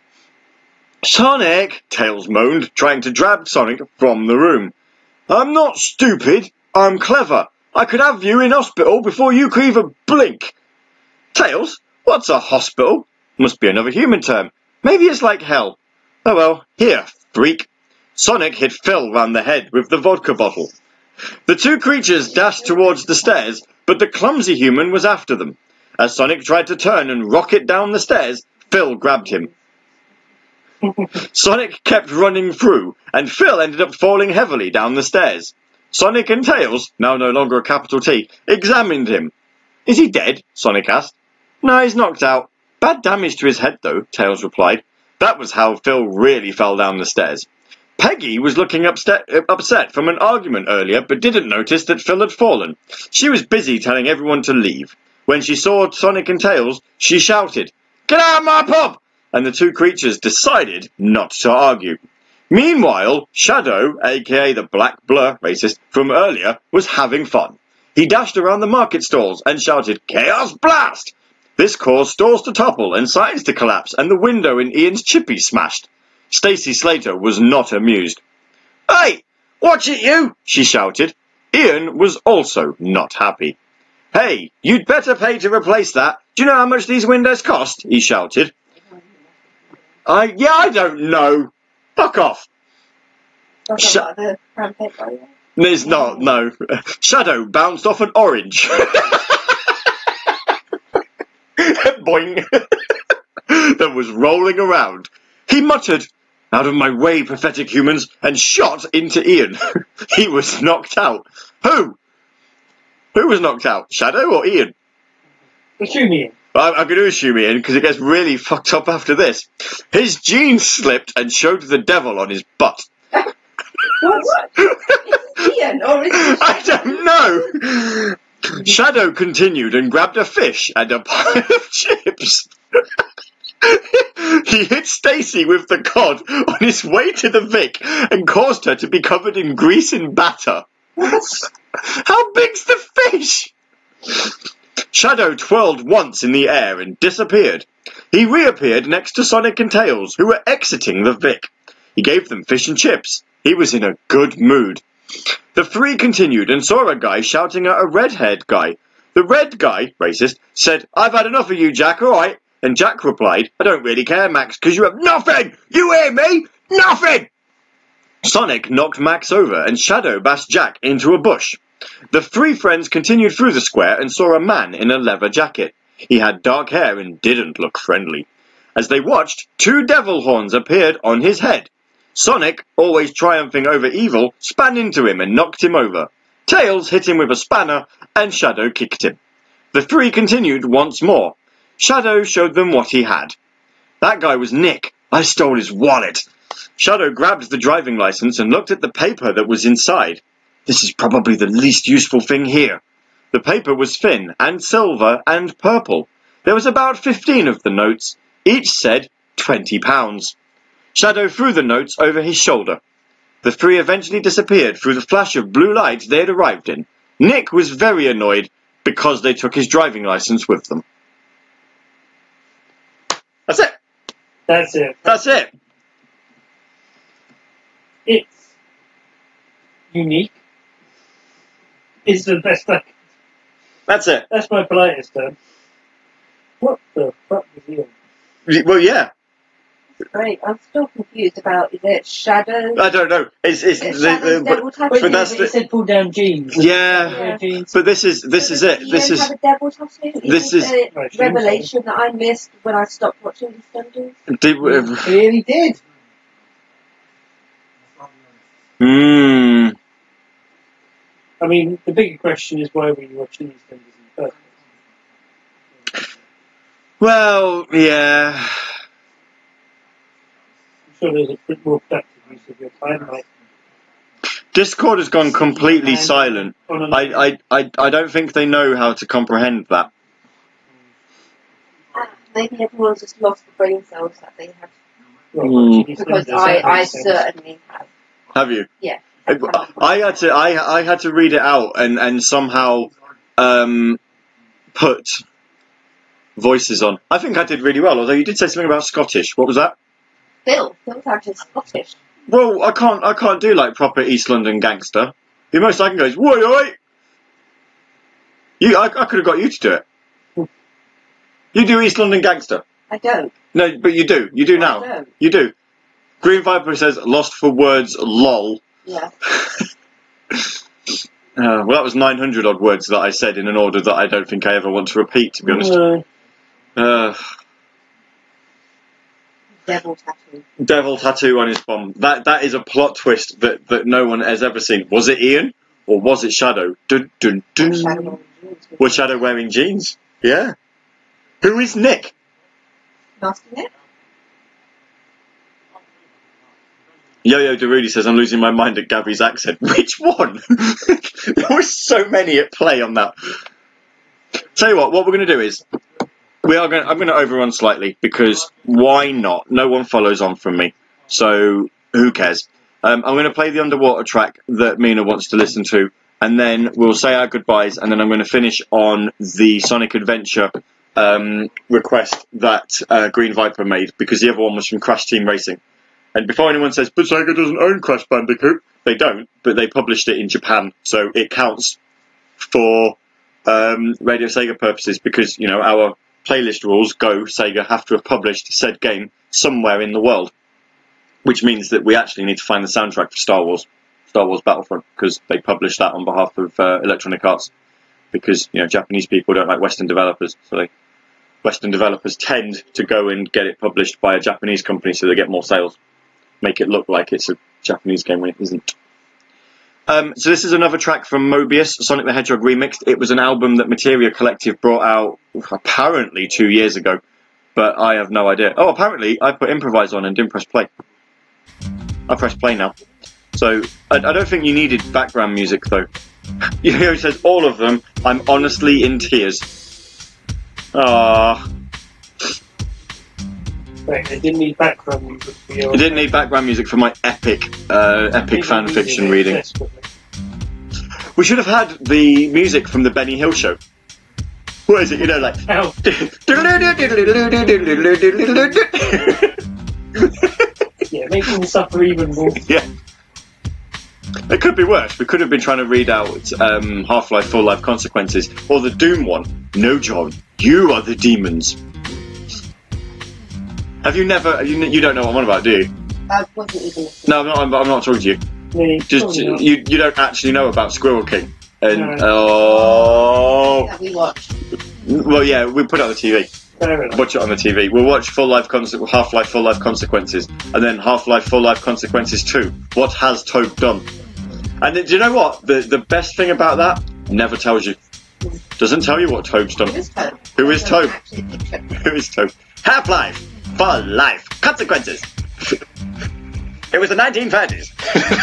"Sonic," Tails moaned, trying to drag Sonic from the room. "I'm not stupid, I'm clever. I could have you in hospital before you could even blink." "Tails, what's a hospital?" Must be another human term. Maybe it's like hell. Oh well, here, freak. Sonic hit Phil round the head with the vodka bottle. The two creatures dashed towards the stairs, but the clumsy human was after them. As Sonic tried to turn and rocket down the stairs, Phil grabbed him. Sonic kept running through, and Phil ended up falling heavily down the stairs. Sonic and Tails, now no longer a capital T, examined him. "Is he dead?" Sonic asked. "No, he's knocked out. Bad damage to his head, though," Tails replied. That was how Phil really fell down the stairs. Peggy was looking upset, upset from an argument earlier, but didn't notice that Phil had fallen. She was busy telling everyone to leave. When she saw Sonic and Tails, she shouted, "Get out of my pub!" And the two creatures decided not to argue. Meanwhile, Shadow, aka the Black Blur racist from earlier, was having fun. He dashed around the market stalls and shouted, "Chaos Blast!" This caused stalls to topple and signs to collapse, and the window in Ian's chippy smashed. Stacy Slater was not amused. "Hey, watch it you!" she shouted. Ian was also not happy. "Hey, you'd better pay to replace that. Do you know how much these windows cost?" he shouted. I, yeah, I don't know. Fuck off. Sh- the There's not, no. Shadow bounced off an orange. Boing. That was rolling around. He muttered, "Out of my way, pathetic humans," and shot into Ian. He was knocked out. Who? Who was knocked out? Shadow or Ian? Assume Ian. I'm, I'm going to assume Ian, because it gets really fucked up after this. His jeans slipped and showed the devil on his butt. What? What? Is Ian or is it I don't know. Shadow continued and grabbed a fish and a pile of chips. He hit Stacy with the cod on his way to the Vic and caused her to be covered in grease and batter. How big's the fish? Shadow twirled once in the air and disappeared. He reappeared next to Sonic and Tails, who were exiting the Vic. He gave them fish and chips. He was in a good mood. The three continued and saw a guy shouting at a red-haired guy. The red guy, racist, said, "I've had enough of you, Jack, all right?" And Jack replied, "I don't really care, Max, because you have nothing! You hear me? Nothing!" Sonic knocked Max over and Shadow bashed Jack into a bush. The three friends continued through the square and saw a man in a leather jacket. He had dark hair and didn't look friendly. As they watched, two devil horns appeared on his head. Sonic, always triumphing over evil, span into him and knocked him over. Tails hit him with a spanner and Shadow kicked him. The three continued once more. Shadow showed them what he had. That guy was Nick. I stole his wallet. Shadow grabbed the driving license and looked at the paper that was inside. This is probably the least useful thing here. The paper was thin and silver and purple. There was about fifteen of the notes. Each said twenty pounds. Shadow threw the notes over his shoulder. The three eventually disappeared through the flash of blue light they had arrived in. Nick was very annoyed because they took his driving license with them. That's it. That's it. That's it. It's unique. Is the best I can. That's it. That's my politest term. What the fuck was he on? Well, yeah. Great. I'm still confused about, is it Shadow? I don't know. It's, it's Is it the, Shadow's the, but, devil tattoo? Wait, but yeah, that's but the, it said pull down jeans. yeah. Yeah, jeans. But this is this is it. You This don't is have a devil tattoo? this is is- a Right, revelation that I missed when I stopped watching EastEnders. did, uh, Clearly did. hmm. I mean, the bigger question is why were you watching these things in the first place? Well, yeah. I'm sure there's a bit more productive use of your time, like Discord has gone completely silent. on an I, I, I, I don't think they know how to comprehend that. Ah, Maybe everyone's just lost the brain cells that they have. well, Hmm. watching these Because things, I, that I makes sense. certainly have. Have you? Yeah. I, I had to I, I had to read it out and, and somehow um, put voices on. I think I did really well, although you did say something about Scottish. What was that? Phil, Phil's actually Scottish. Well, I can't I can't do like proper East London gangster. The most I can go is woi oi. You I, I could have got you to do it. You do East London gangster. I don't. No, but you do. You do now. I don't. You do. Green Viper says lost for words lol. Yeah. Uh, well, that was nine hundred odd words that I said in an order that I don't think I ever want to repeat, to be honest. No. Uh, Devil tattoo. devil tattoo on his bum. That that is a plot twist that, that no one has ever seen. Was it Ian or was it Shadow? Dun, dun, dun. Shadow on the jeans. Was Shadow wearing jeans? Yeah. Who is Nick? Nasty Nick? Yo-Yo Derudi says, I'm losing my mind at Gavi's accent. Which one? There were so many at play on that. Tell you what, what we're going to do is, we are going. I'm going to overrun slightly, because why not? No one follows on from me, so who cares? Um, I'm going to play the underwater track that Mina wants to listen to, and then we'll say our goodbyes, and then I'm going to finish on the Sonic Adventure um, request that uh, Green Viper made, because the other one was from Crash Team Racing. And before anyone says, but Sega doesn't own Crash Bandicoot, they don't, but they published it in Japan, so it counts for um, Radio Sega purposes, because, you know, our playlist rules go, Sega have to have published said game somewhere in the world, which means that we actually need to find the soundtrack for Star Wars, Star Wars Battlefront, because they published that on behalf of uh, Electronic Arts, because, you know, Japanese people don't like Western developers, so they, Western developers tend to go and get it published by a Japanese company so they get more sales. Make it look like it's a Japanese game when it isn't. Um, so this is another track from Mobius, Sonic the Hedgehog remixed. It was an album that Materia Collective brought out apparently two years ago, but I have no idea. Oh, apparently I put Improvise on and didn't press play. I pressed play now. So I, I don't think you needed background music though. He says all of them. I'm honestly in tears. Ah. Right, they didn't need background music for your... You didn't need background music for my epic, uh, epic fan fiction reading. Desperately. We should have had the music from the Benny Hill show. What is it? You know, like. Ow. Yeah, making them suffer even more. Yeah. It could be worse. We could have been trying to read out um, Half-Life Full Life Consequences, or the Doom one. No, John, you are the demons. Have you never? You, you don't know what I'm on about, do you? I wasn't even. No, I'm not. I'm, I'm not talking to you. Me. Just Probably not. you. You don't actually know about Squirrel King. And No. oh, That we watched. well, yeah, we put it on the T V. Fair enough. Watch it on the T V. We'll watch Full Life Conse- Half-Life Full Life Consequences, and then Half-Life Full Life Consequences two. What has Toad done? And then, do you know what? The the best thing about that never tells you. Doesn't tell you what Toad's done. Who is Toad? Who is Toad? Actually, picture. Who is Toad? Half-Life Full Life Consequences. It was the nineteen thirties.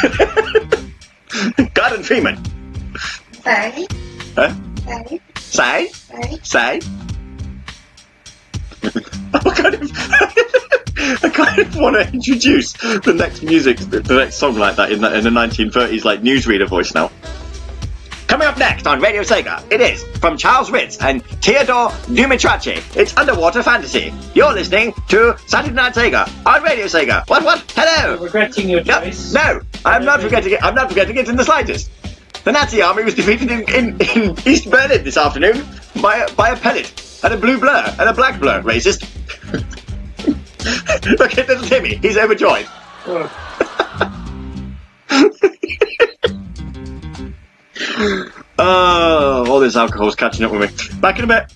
Gordon Freeman. Say, Huh? say, Say? say. Say? I kind of, I kind of want to introduce the next music, the next song like that in the, in the nineteen thirties, like newsreader voice now. Coming up next on Radio Sega, it is from Charles Ritz and Theodore Dumitrache. It's Underwater Fantasy. You're listening to Saturday Night Sega on Radio Sega. What? What? Hello. You're regretting your No, choice. no, I'm not forgetting it. I'm not forgetting it in the slightest. The Nazi army was defeated in, in, in East Berlin this afternoon by a, by a pellet and a blue blur and a black blur. Racist. Look at little Timmy. He's overjoyed. Oh. Oh, all this alcohol's catching up with me. Back in a bit.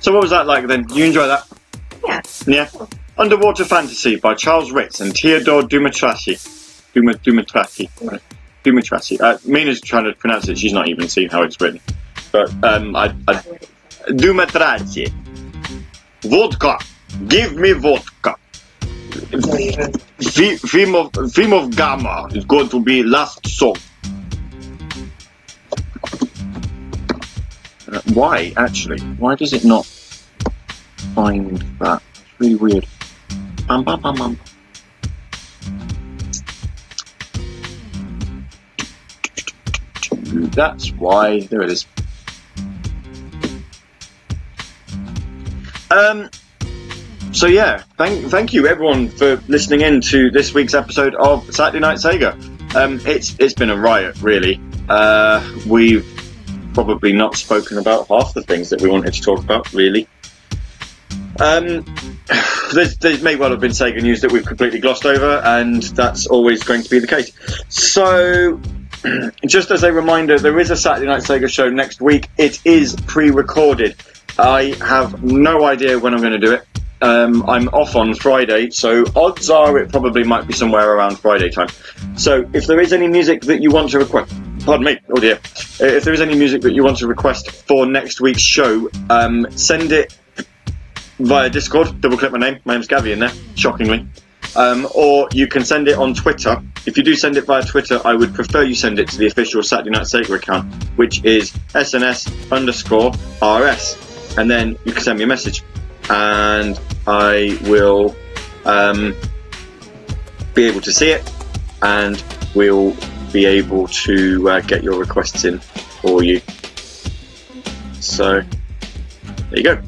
So what was that like then? You enjoy that? Yeah. Yeah. Underwater Fantasy by Charles Ritz and Theodore Dumatrassi. Duma, Dumatrassi. Right. Dumatrassi. Uh, Mina's trying to pronounce it. She's not even seen how it's written. But um, I, I, Dumatrassi. Vodka. Give me vodka. F- film of film of Gamma is going to be last song. Uh, why actually? Why does it not find that? It's really weird. Bam, bam, bam, bam. That's why. There it is. Um. So yeah, thank thank you everyone for listening in to this week's episode of Saturday Night Sega. Um, it's it's been a riot, really. Uh, we've probably not spoken about half the things that we wanted to talk about, really. Um, there's, there may well have been Sega news that we've completely glossed over, and that's always going to be the case. So, just as a reminder, there is a Saturday Night Sega show next week. It is pre-recorded. I have no idea when I'm going to do it. Um, I'm off on Friday, so odds are it probably might be somewhere around Friday time. So, if there is any music that you want to request, pardon me, oh dear, if there is any music that you want to request for next week's show, um, send it via Discord. Double click my name. My name's Gavi in there, shockingly. Um, or you can send it on Twitter. If you do send it via Twitter, I would prefer you send it to the official Saturday Night Sega account, which is S N S underscore R S. And then you can send me a message. And I will um, be able to see it, and we'll be able to uh, get your requests in for you. So, there you go.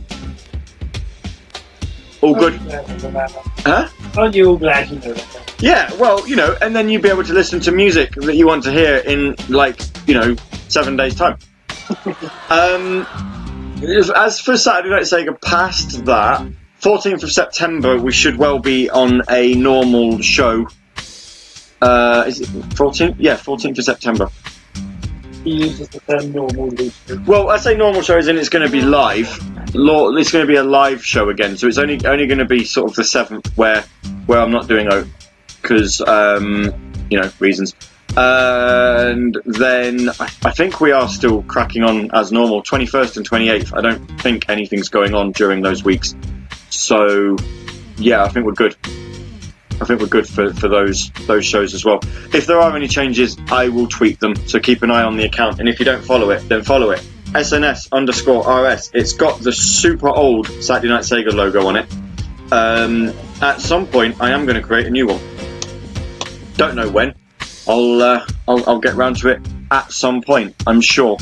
All good? Huh? Aren't you all glad you know that? Yeah, well, you know, and then you'll be able to listen to music that you want to hear in, like, you know, seven days' time. um... As for Saturday Night Sega, past that, fourteenth of September, we should well be on a normal show. Uh, is it fourteenth? Yeah, fourteenth of September. He uses the term normal loosely. Well, I say normal show as in it's going to be live. Law, it's going to be a live show again, so it's only only going to be sort of the seventh where where I'm not doing O, because um, you know, reasons. Uh, and then I, I think we are still cracking on as normal. twenty-first and twenty-eighth. I don't think anything's going on during those weeks. So, yeah, I think we're good. I think we're good for, for those those shows as well. If there are any changes, I will tweet them. So keep an eye on the account. And if you don't follow it, then follow it. S N S underscore R S. It's got the super old Saturday Night Sega logo on it. Um, at some point, I am going to create a new one. Don't know when. I'll, uh, I'll I'll get round to it at some point, I'm sure.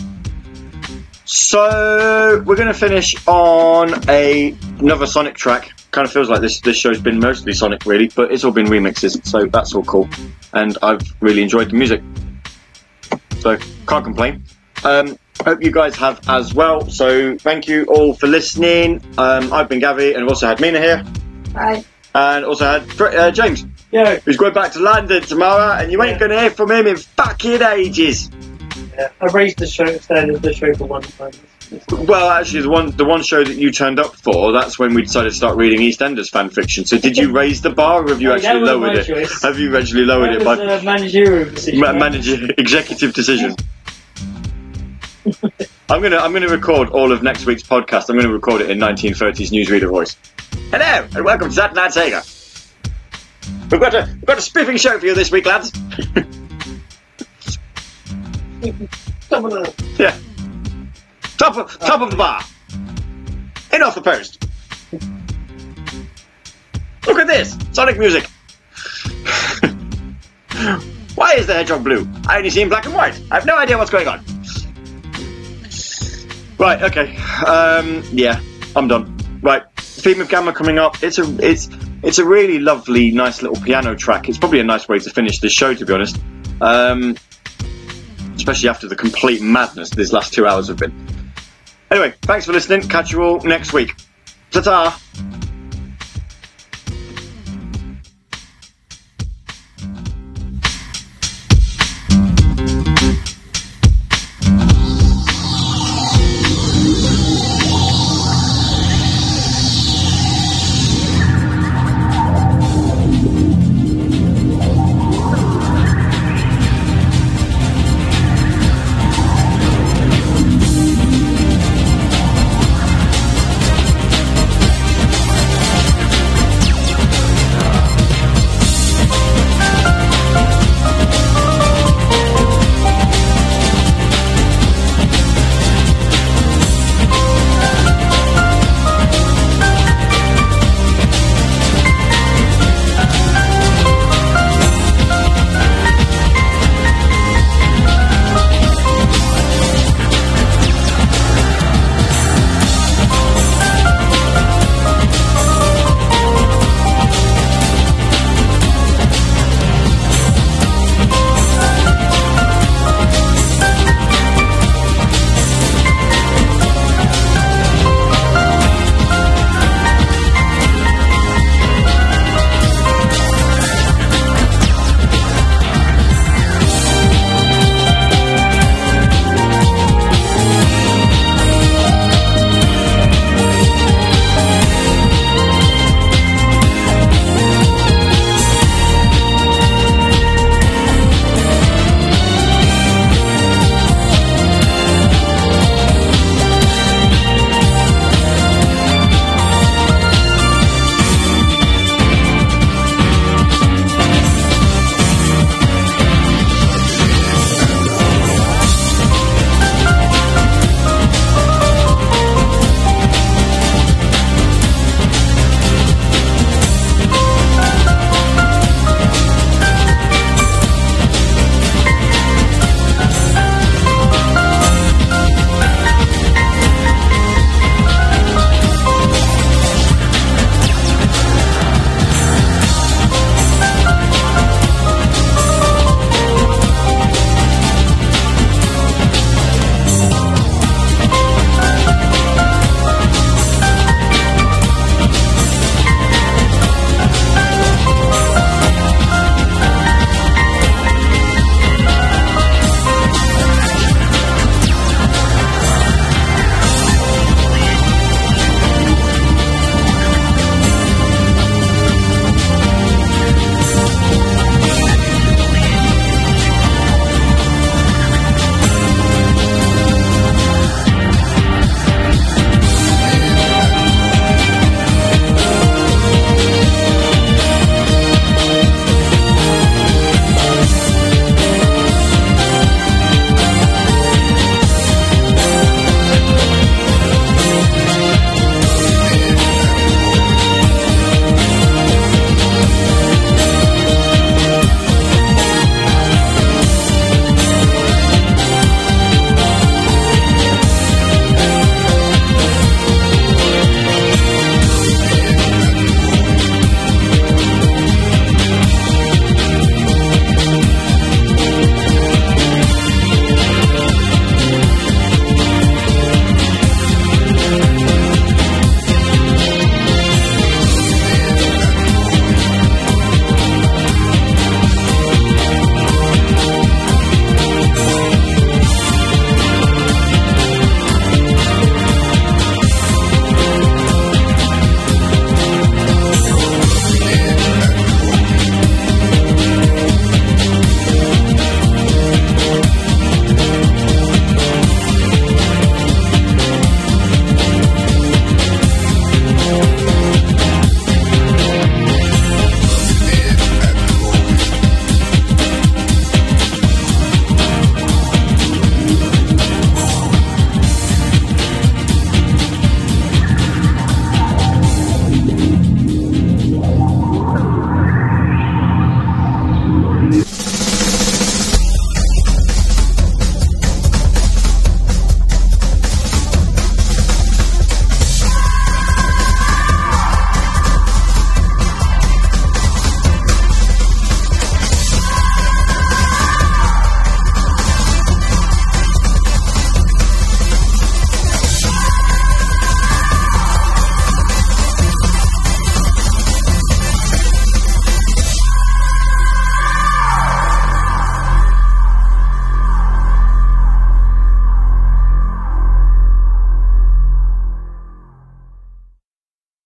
So we're going to finish on a another Sonic track. Kind of feels like this this show's been mostly Sonic, really, but it's all been remixes, so that's all cool. And I've really enjoyed the music, so can't complain. Um, hope you guys have as well. So thank you all for listening. Um, I've been Gavi, and I've also had Mina here. Bye. And also had uh, James. Yeah. Who's going back to London tomorrow, and you ain't yeah. going to hear from him in fucking ages. Yeah, I raised the show standard of the show for one time. Well, actually, the one the one show that you turned up for, that's when we decided to start reading EastEnders fan fiction. So, did you raise the bar, or have you no, actually lowered it? Choice. Have you actually lowered that it was by a managerial decision? Ma- manager executive decision? I'm gonna I'm gonna record all of next week's podcast. I'm gonna record it in nineteen thirties newsreader voice. Hello and welcome to Saturday Night Sega. We've got a we've got a spiffing show for you this week, lads. Yeah. Top of top of the bar. In off the post. Look at this! Sonic music. Why is the hedgehog blue? I only see him black and white. I have no idea what's going on. Right, okay. Um yeah, I'm done. Right. Theme of Gamma coming up. It's a it's it's a really lovely, nice little piano track. It's probably a nice way to finish this show, to be honest. Um, especially after the complete madness these last two hours have been. Anyway, thanks for listening. Catch you all next week. Ta-ta!